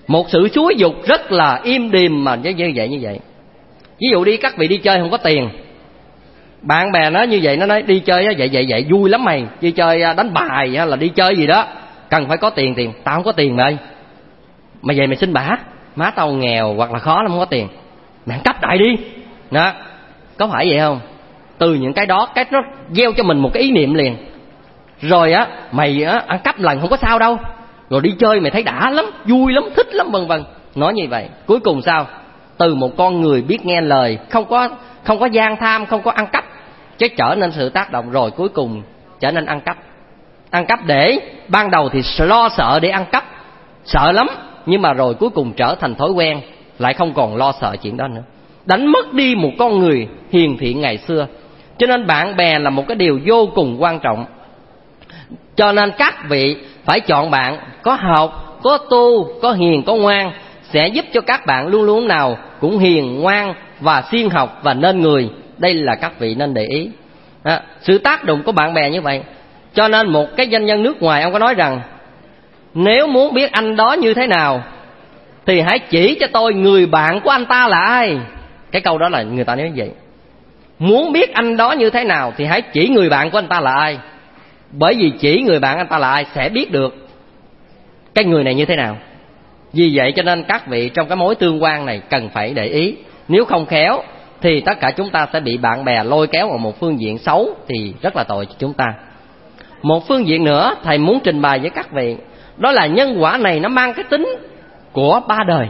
Một sự xúi dục rất là im điềm mà như vậy. Ví dụ đi, các vị đi chơi không có tiền, bạn bè nói như vậy, nó nói đi chơi vậy vui lắm mày, đi chơi đánh bài hay là đi chơi gì đó cần phải có tiền. Tao không có tiền mày về mày xin bả, má tao nghèo hoặc là khó lắm không có tiền, mày ăn cắp đại đi đó. Có phải vậy không? Từ những cái đó, cái nó gieo cho mình một cái ý niệm liền. Rồi á, mày á ăn cắp lần không có sao đâu, rồi đi chơi mày thấy đã lắm, vui lắm, thích lắm, vân vân. Nói như vậy, cuối cùng sao? Từ một con người biết nghe lời, không có gian tham, không có ăn cắp, chứ trở nên sự tác động, rồi cuối cùng trở nên ăn cắp. Ăn cắp để ban đầu thì lo sợ để ăn cắp, sợ lắm, nhưng mà rồi cuối cùng trở thành thói quen, lại không còn lo sợ chuyện đó nữa, đánh mất đi một con người hiền thiện ngày xưa. Cho nên bạn bè là một cái điều vô cùng quan trọng. Cho nên các vị phải chọn bạn có học, có tu, có hiền, có ngoan, sẽ giúp cho các bạn luôn luôn nào cũng hiền, ngoan và siêng học và nên người. Đây là các vị nên để ý. Sự tác động của bạn bè như vậy. Cho nên một cái doanh nhân nước ngoài, ông có nói rằng nếu muốn biết anh đó như thế nào thì hãy chỉ cho tôi người bạn của anh ta là ai. Cái câu đó là người ta nói như vậy. Muốn biết anh đó như thế nào thì hãy chỉ người bạn của anh ta là ai. Bởi vì chỉ người bạn anh ta là ai sẽ biết được cái người này như thế nào. Vì vậy cho nên các vị trong cái mối tương quan này cần phải để ý. Nếu không khéo thì tất cả chúng ta sẽ bị bạn bè lôi kéo vào một phương diện xấu, thì rất là tội cho chúng ta. Một phương diện nữa thầy muốn trình bày với các vị, đó là nhân quả này nó mang cái tính của ba đời.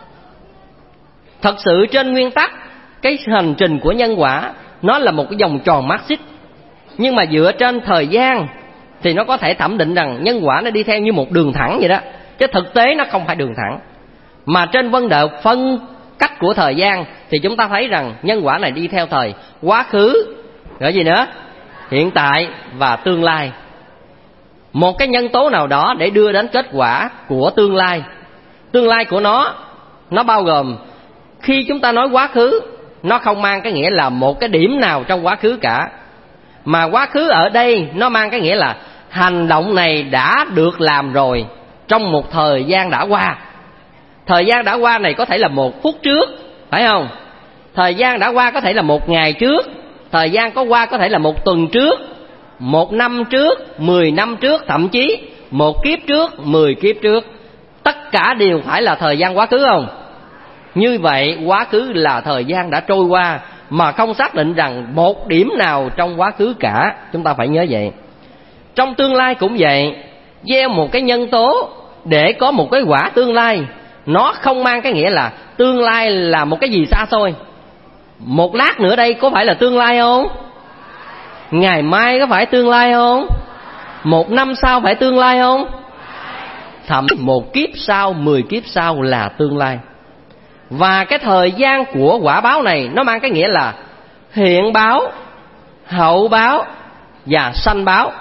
Thật sự trên nguyên tắc, cái hành trình của nhân quả nó là một cái vòng tròn Marxist. Nhưng mà dựa trên thời gian thì nó có thể thẩm định rằng nhân quả nó đi theo như một đường thẳng vậy đó. Chứ thực tế nó không phải đường thẳng. Mà trên vấn đề phân cách của thời gian thì chúng ta thấy rằng nhân quả này đi theo thời quá khứ, rồi gì nữa, hiện tại và tương lai. Một cái nhân tố nào đó để đưa đến kết quả của tương lai. Tương lai của nó bao gồm, khi chúng ta nói quá khứ, nó không mang cái nghĩa là một cái điểm nào trong quá khứ cả. Mà quá khứ ở đây nó mang cái nghĩa là hành động này đã được làm rồi trong một thời gian đã qua. Thời gian đã qua này có thể là 1 phút trước, phải không? Thời gian đã qua có thể là 1 ngày trước. Thời gian có qua có thể là 1 tuần trước, 1 năm trước, 10 năm trước, thậm chí 1 kiếp trước, 10 kiếp trước. Tất cả đều phải là thời gian quá khứ không? Như vậy quá khứ là thời gian đã trôi qua, mà không xác định rằng một điểm nào trong quá khứ cả. Chúng ta phải nhớ vậy. Trong tương lai cũng vậy, gieo một cái nhân tố để có một cái quả tương lai. Nó không mang cái nghĩa là tương lai là một cái gì xa xôi. Một lát nữa đây có phải là tương lai không? Ngày mai có phải tương lai không? 1 năm sau phải tương lai không? Thậm chí 1 kiếp sau, 10 kiếp sau là tương lai. Và cái thời gian của quả báo này nó mang cái nghĩa là hiện báo, hậu báo và sanh báo.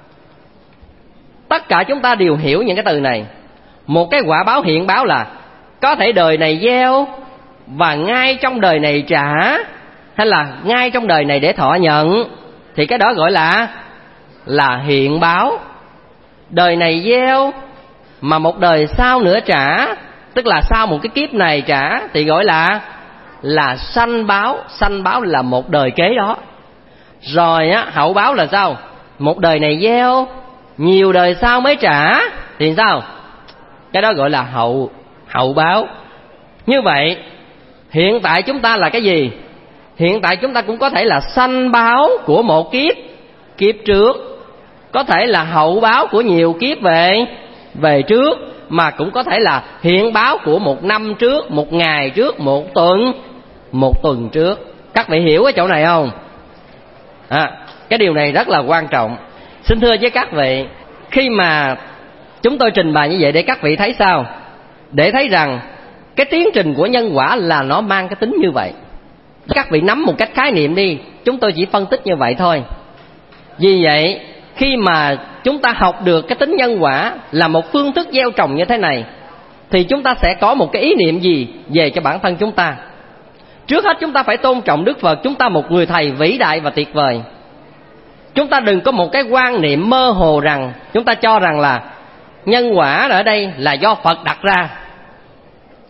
Tất cả chúng ta đều hiểu những cái từ này. Một cái quả báo hiện báo là có thể đời này gieo và ngay trong đời này trả, hay là ngay trong đời này để thọ nhận, thì cái đó gọi là hiện báo. Đời này gieo mà một đời sau nữa trả, tức là sau một cái kiếp này trả, thì gọi là sanh báo. Sanh báo là một đời kế đó. Rồi á, hậu báo là sao? Một đời này gieo, nhiều đời sau mới trả, thì sao? Cái đó gọi là hậu báo. Như vậy hiện tại chúng ta là cái gì? Hiện tại chúng ta cũng có thể là sanh báo của một kiếp trước, có thể là hậu báo của nhiều kiếp về trước, mà cũng có thể là hiện báo của 1 năm trước, 1 ngày trước, 1 tuần trước. Các vị hiểu cái chỗ này không? Cái điều này rất là quan trọng. Xin thưa với các vị, khi mà chúng tôi trình bày như vậy để các vị thấy sao? Để thấy rằng cái tiến trình của nhân quả là nó mang cái tính như vậy. Các vị nắm một cách khái niệm đi, chúng tôi chỉ phân tích như vậy thôi. Vì vậy khi mà chúng ta học được cái tính nhân quả là một phương thức gieo trồng như thế này, thì chúng ta sẽ có một cái ý niệm gì về cho bản thân chúng ta? Trước hết chúng ta phải tôn trọng Đức Phật, chúng ta một người thầy vĩ đại và tuyệt vời. Chúng ta đừng có một cái quan niệm mơ hồ rằng chúng ta cho rằng là nhân quả ở đây là do Phật đặt ra.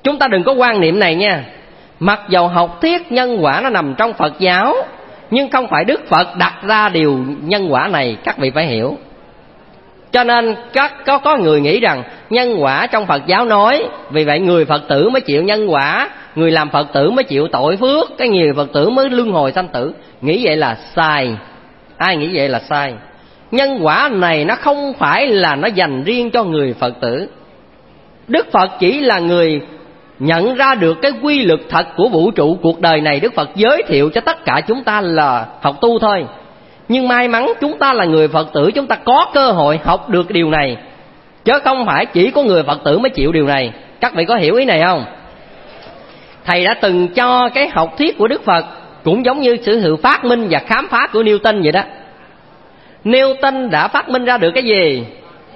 Chúng ta đừng có quan niệm này nha. Mặc dầu học thuyết nhân quả nó nằm trong Phật giáo, nhưng không phải Đức Phật đặt ra điều nhân quả này, các vị phải hiểu. Cho nên có người nghĩ rằng nhân quả trong Phật giáo nói, vì vậy người Phật tử mới chịu nhân quả, người làm Phật tử mới chịu tội phước, cái người Phật tử mới luân hồi sanh tử. Nghĩ vậy là sai. Ai nghĩ vậy là sai. Nhân quả này nó không phải là nó dành riêng cho người Phật tử. Đức Phật chỉ là người nhận ra được cái quy luật thật của vũ trụ cuộc đời này. Đức Phật giới thiệu cho tất cả chúng ta là học tu thôi. Nhưng may mắn chúng ta là người Phật tử, chúng ta có cơ hội học được điều này, chứ không phải chỉ có người Phật tử mới chịu điều này. Các vị có hiểu ý này không? Thầy đã từng cho cái học thuyết của Đức Phật cũng giống như sự phát minh và khám phá của Newton vậy đó. Newton đã phát minh ra được cái gì?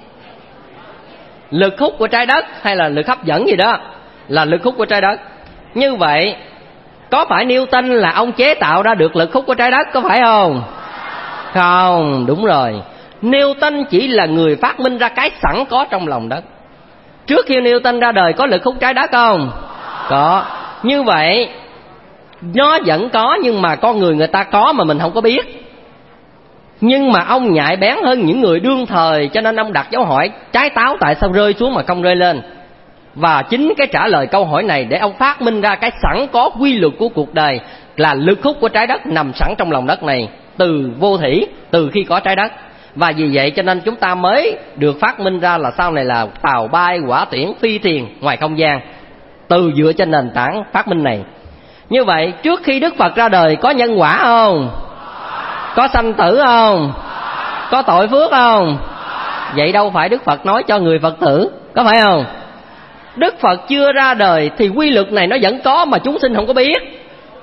Lực hút của trái đất hay là lực hấp dẫn gì đó, là lực hút của trái đất. Như vậy có phải Newton là ông chế tạo ra được lực hút của trái đất, có phải không? Không, đúng rồi. Newton chỉ là người phát minh ra cái sẵn có trong lòng đất. Trước khi Newton ra đời có lực hút trái đất không? Có. Như vậy nó vẫn có, nhưng mà con người ta có mà mình không có biết. Nhưng mà ông nhạy bén hơn những người đương thời, cho nên ông đặt dấu hỏi trái táo tại sao rơi xuống mà không rơi lên. Và chính cái trả lời câu hỏi này để ông phát minh ra cái sẵn có quy luật của cuộc đời, là lực hút của trái đất nằm sẵn trong lòng đất này từ vô thủy, từ khi có trái đất. Và vì vậy cho nên chúng ta mới được phát minh ra là sau này là tàu bay, hỏa tiễn, phi thuyền ngoài không gian, từ dựa trên nền tảng phát minh này. Như vậy trước khi Đức Phật ra đời có nhân quả không? Có sanh tử không? Có tội phước không? Vậy đâu phải Đức Phật nói cho người Phật tử, có phải không? Đức Phật chưa ra đời thì quy luật này nó vẫn có mà chúng sinh không có biết.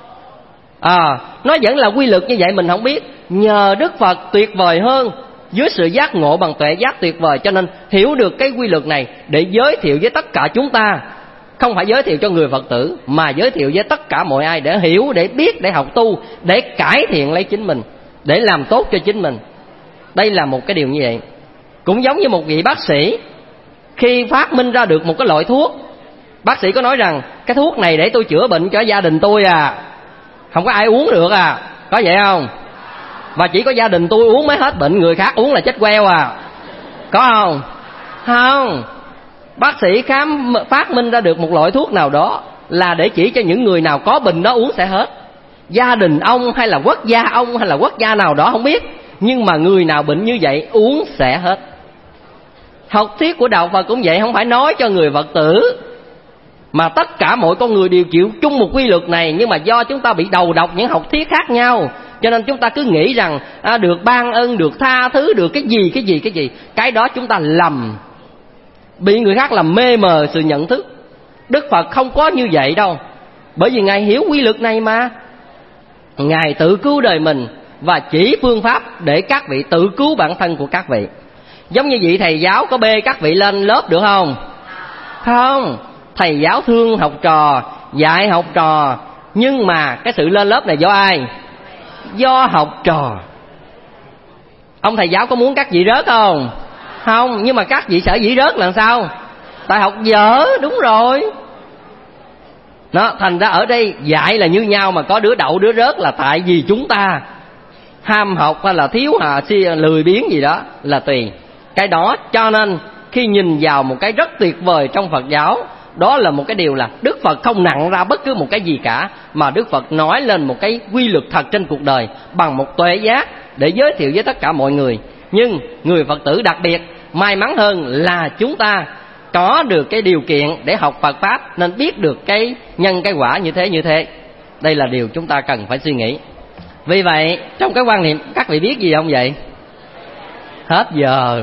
Nó vẫn là quy luật như vậy mình không biết. Nhờ Đức Phật tuyệt vời hơn, dưới sự giác ngộ bằng tuệ giác tuyệt vời, cho nên hiểu được cái quy luật này để giới thiệu với tất cả chúng ta. Không phải giới thiệu cho người Phật tử, mà giới thiệu với tất cả mọi ai để hiểu, để biết, để học tu, để cải thiện lấy chính mình, để làm tốt cho chính mình. Đây là một cái điều như vậy. Cũng giống như một vị bác sĩ, khi phát minh ra được một cái loại thuốc, bác sĩ có nói rằng cái thuốc này để tôi chữa bệnh cho gia đình tôi không có ai uống được có vậy không? Và chỉ có gia đình tôi uống mới hết bệnh, người khác uống là chết queo có không? Không. Bác sĩ phát minh ra được một loại thuốc nào đó là để chỉ cho những người nào có bệnh đó uống sẽ hết. Gia đình ông hay là quốc gia ông hay là quốc gia nào đó không biết, nhưng mà người nào bệnh như vậy uống sẽ hết. Học thuyết của đạo Phật cũng vậy, không phải nói cho người Phật tử, mà tất cả mọi con người đều chịu chung một quy luật này. Nhưng mà do chúng ta bị đầu độc những học thuyết khác nhau, cho nên chúng ta cứ nghĩ rằng được ban ân, được tha thứ, được cái gì. Cái đó chúng ta lầm, bị người khác làm mê mờ sự nhận thức. Đức Phật không có như vậy đâu, bởi vì Ngài hiểu quy luật này mà. Ngài tự cứu đời mình và chỉ phương pháp để các vị tự cứu bản thân của các vị. Giống như vị thầy giáo có bê các vị lên lớp được không? Không. Thầy giáo thương học trò, dạy học trò, nhưng mà cái sự lên lớp này do ai? Do học trò. Ông thầy giáo có muốn các vị rớt không? Không. Nhưng mà các vị sở dĩ rớt là sao? Tại học dở. Đúng rồi. Thành ra ở đây dạy là như nhau, mà có đứa đậu đứa rớt là tại vì chúng ta ham học hay là thiếu lười biếng gì đó là tùy cái đó. Cho nên khi nhìn vào một cái rất tuyệt vời trong Phật giáo, đó là một cái điều là Đức Phật không nặng ra bất cứ một cái gì cả, mà Đức Phật nói lên một cái quy luật thật trên cuộc đời bằng một tuệ giác để giới thiệu với tất cả mọi người. Nhưng người Phật tử đặc biệt may mắn hơn là chúng ta có được cái điều kiện để học Phật Pháp, nên biết được cái nhân cái quả như thế. Đây là điều chúng ta cần phải suy nghĩ. Vì vậy trong cái quan niệm, các vị biết gì không vậy? Hết giờ.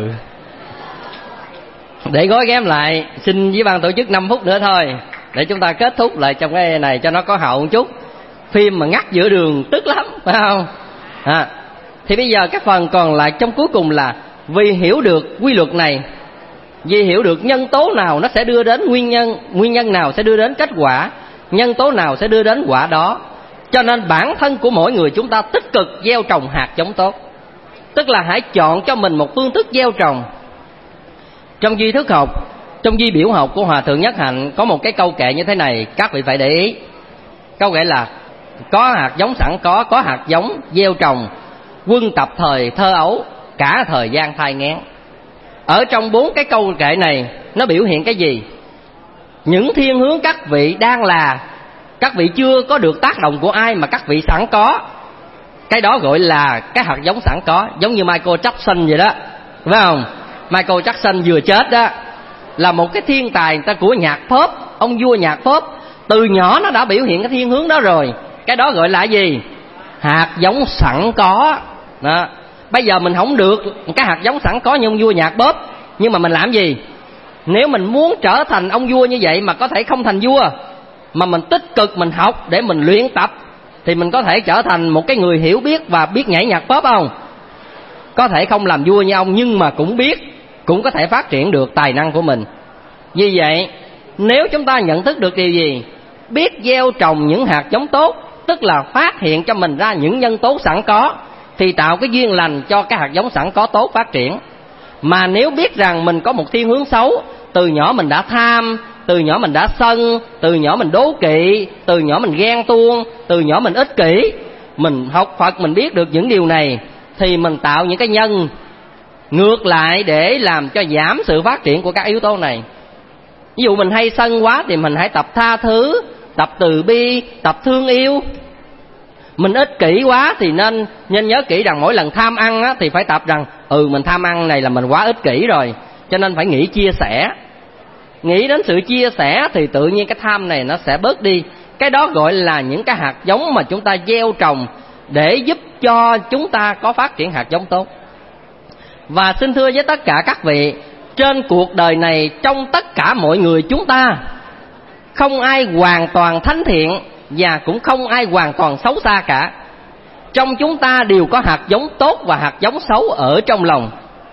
Để gói ghém lại, xin với ban tổ chức 5 phút nữa thôi, để chúng ta kết thúc lại trong cái này cho nó có hậu một chút. Phim mà ngắt giữa đường tức lắm, phải không? Thì bây giờ các phần còn lại trong cuối cùng là vì hiểu được quy luật này, vì hiểu được nhân tố nào nó sẽ đưa đến nguyên nhân nào sẽ đưa đến kết quả, nhân tố nào sẽ đưa đến quả đó. Cho nên bản thân của mỗi người chúng ta tích cực gieo trồng hạt giống tốt. Tức là hãy chọn cho mình một phương thức gieo trồng. Trong duy thức học Trong di biểu học của Hòa Thượng Nhất Hạnh có một cái câu kệ như thế này, các vị phải để ý. Câu kệ là: có hạt giống sẵn có hạt giống gieo trồng, quân tập thời thơ ấu, cả thời gian thai nghén. Ở trong 4 cái câu kệ này nó biểu hiện cái gì? Những thiên hướng các vị đang là, các vị chưa có được tác động của ai mà các vị sẵn có. Cái đó gọi là cái hạt giống sẵn có. Giống như Michael Jackson vậy đó, phải không? Michael Jackson vừa chết đó, là một cái thiên tài người ta của nhạc pop, ông vua nhạc pop. Từ nhỏ nó đã biểu hiện cái thiên hướng đó rồi. Cái đó gọi là gì? Hạt giống sẵn có đó. Bây giờ mình không được cái hạt giống sẵn có như ông vua nhạc pop, nhưng mà mình làm gì? Nếu mình muốn trở thành ông vua như vậy mà có thể không thành vua, mà mình tích cực mình học để mình luyện tập, thì mình có thể trở thành một cái người hiểu biết và biết nhảy nhạc pop không? Có thể không làm vua như ông, nhưng mà cũng biết, cũng có thể phát triển được tài năng của mình. Vì vậy, nếu chúng ta nhận thức được điều gì? Biết gieo trồng những hạt giống tốt, tức là phát hiện cho mình ra những nhân tố sẵn có, thì tạo cái duyên lành cho cái hạt giống sẵn có tốt phát triển. Mà nếu biết rằng mình có một thiên hướng xấu, từ nhỏ mình đã tham, từ nhỏ mình đã sân, từ nhỏ mình đố kỵ, từ nhỏ mình ghen tuông, từ nhỏ mình ích kỷ, mình học Phật mình biết được những điều này, thì mình tạo những cái nhân ngược lại để làm cho giảm sự phát triển của các yếu tố này. Ví dụ mình hay sân quá thì mình hãy tập tha thứ, tập từ bi, tập thương yêu. Mình ích kỷ quá thì nên nhớ kỹ rằng mỗi lần tham ăn á, thì phải tập rằng mình tham ăn này là mình quá ích kỷ rồi, cho nên phải nghĩ chia sẻ. Nghĩ đến sự chia sẻ thì tự nhiên cái tham này nó sẽ bớt đi. Cái đó gọi là những cái hạt giống mà chúng ta gieo trồng để giúp cho chúng ta có phát triển hạt giống tốt. Và xin thưa với tất cả các vị, trên cuộc đời này, trong tất cả mọi người chúng ta, không ai hoàn toàn thánh thiện và cũng không ai hoàn toàn xấu xa cả. Trong chúng ta đều có hạt giống tốt và hạt giống xấu ở trong lòng.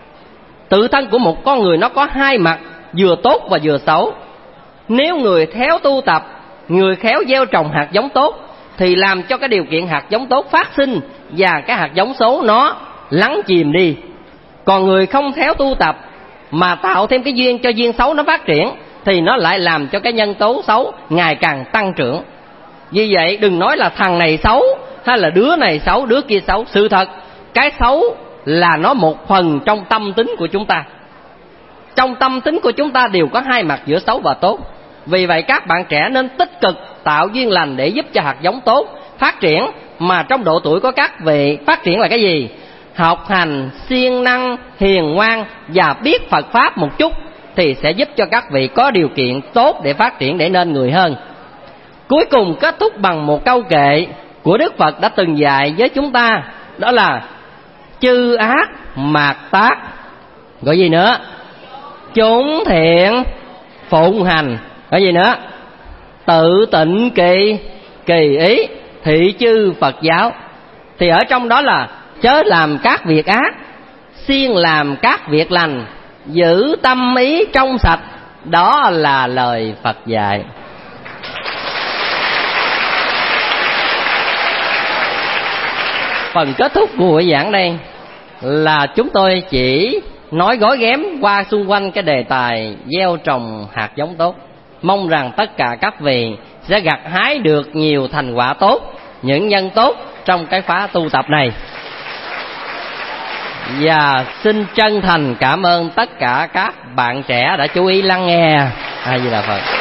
Tự thân của một con người nó có hai mặt, vừa tốt và vừa xấu. Nếu người khéo tu tập, người khéo gieo trồng hạt giống tốt, thì làm cho cái điều kiện hạt giống tốt phát sinh và cái hạt giống xấu nó lắng chìm đi. Còn người không khéo tu tập mà tạo thêm cái duyên cho duyên xấu nó phát triển, thì nó lại làm cho cái nhân tố xấu ngày càng tăng trưởng. Vì vậy đừng nói là thằng này xấu, hay là đứa này xấu, đứa kia xấu. Sự thật, cái xấu là nó một phần trong tâm tính của chúng ta. Trong tâm tính của chúng ta đều có hai mặt giữa xấu và tốt. Vì vậy các bạn trẻ nên tích cực tạo duyên lành để giúp cho hạt giống tốt phát triển. Mà trong độ tuổi của các vị phát triển là cái gì? Học hành, siêng năng, hiền ngoan và biết Phật Pháp một chút, thì sẽ giúp cho các vị có điều kiện tốt để phát triển, để nên người hơn. Cuối cùng kết thúc bằng một câu kệ của Đức Phật đã từng dạy với chúng ta, đó là: chư ác mạt tác, gọi gì nữa? Chúng thiện phụng hành, gọi gì nữa? Tự tịnh kỳ ý, thị chư Phật giáo. Thì ở trong đó là chớ làm các việc ác, siêng làm các việc lành, giữ tâm ý trong sạch. Đó là lời Phật dạy. Phần kết thúc của buổi giảng đây là chúng tôi chỉ nói gói ghém qua xung quanh cái đề tài gieo trồng hạt giống tốt. Mong rằng tất cả các vị sẽ gặt hái được nhiều thành quả tốt, những nhân tốt trong cái khóa tu tập này. Và xin chân thành cảm ơn tất cả các bạn trẻ đã chú ý lắng nghe. A Di Đà Phật.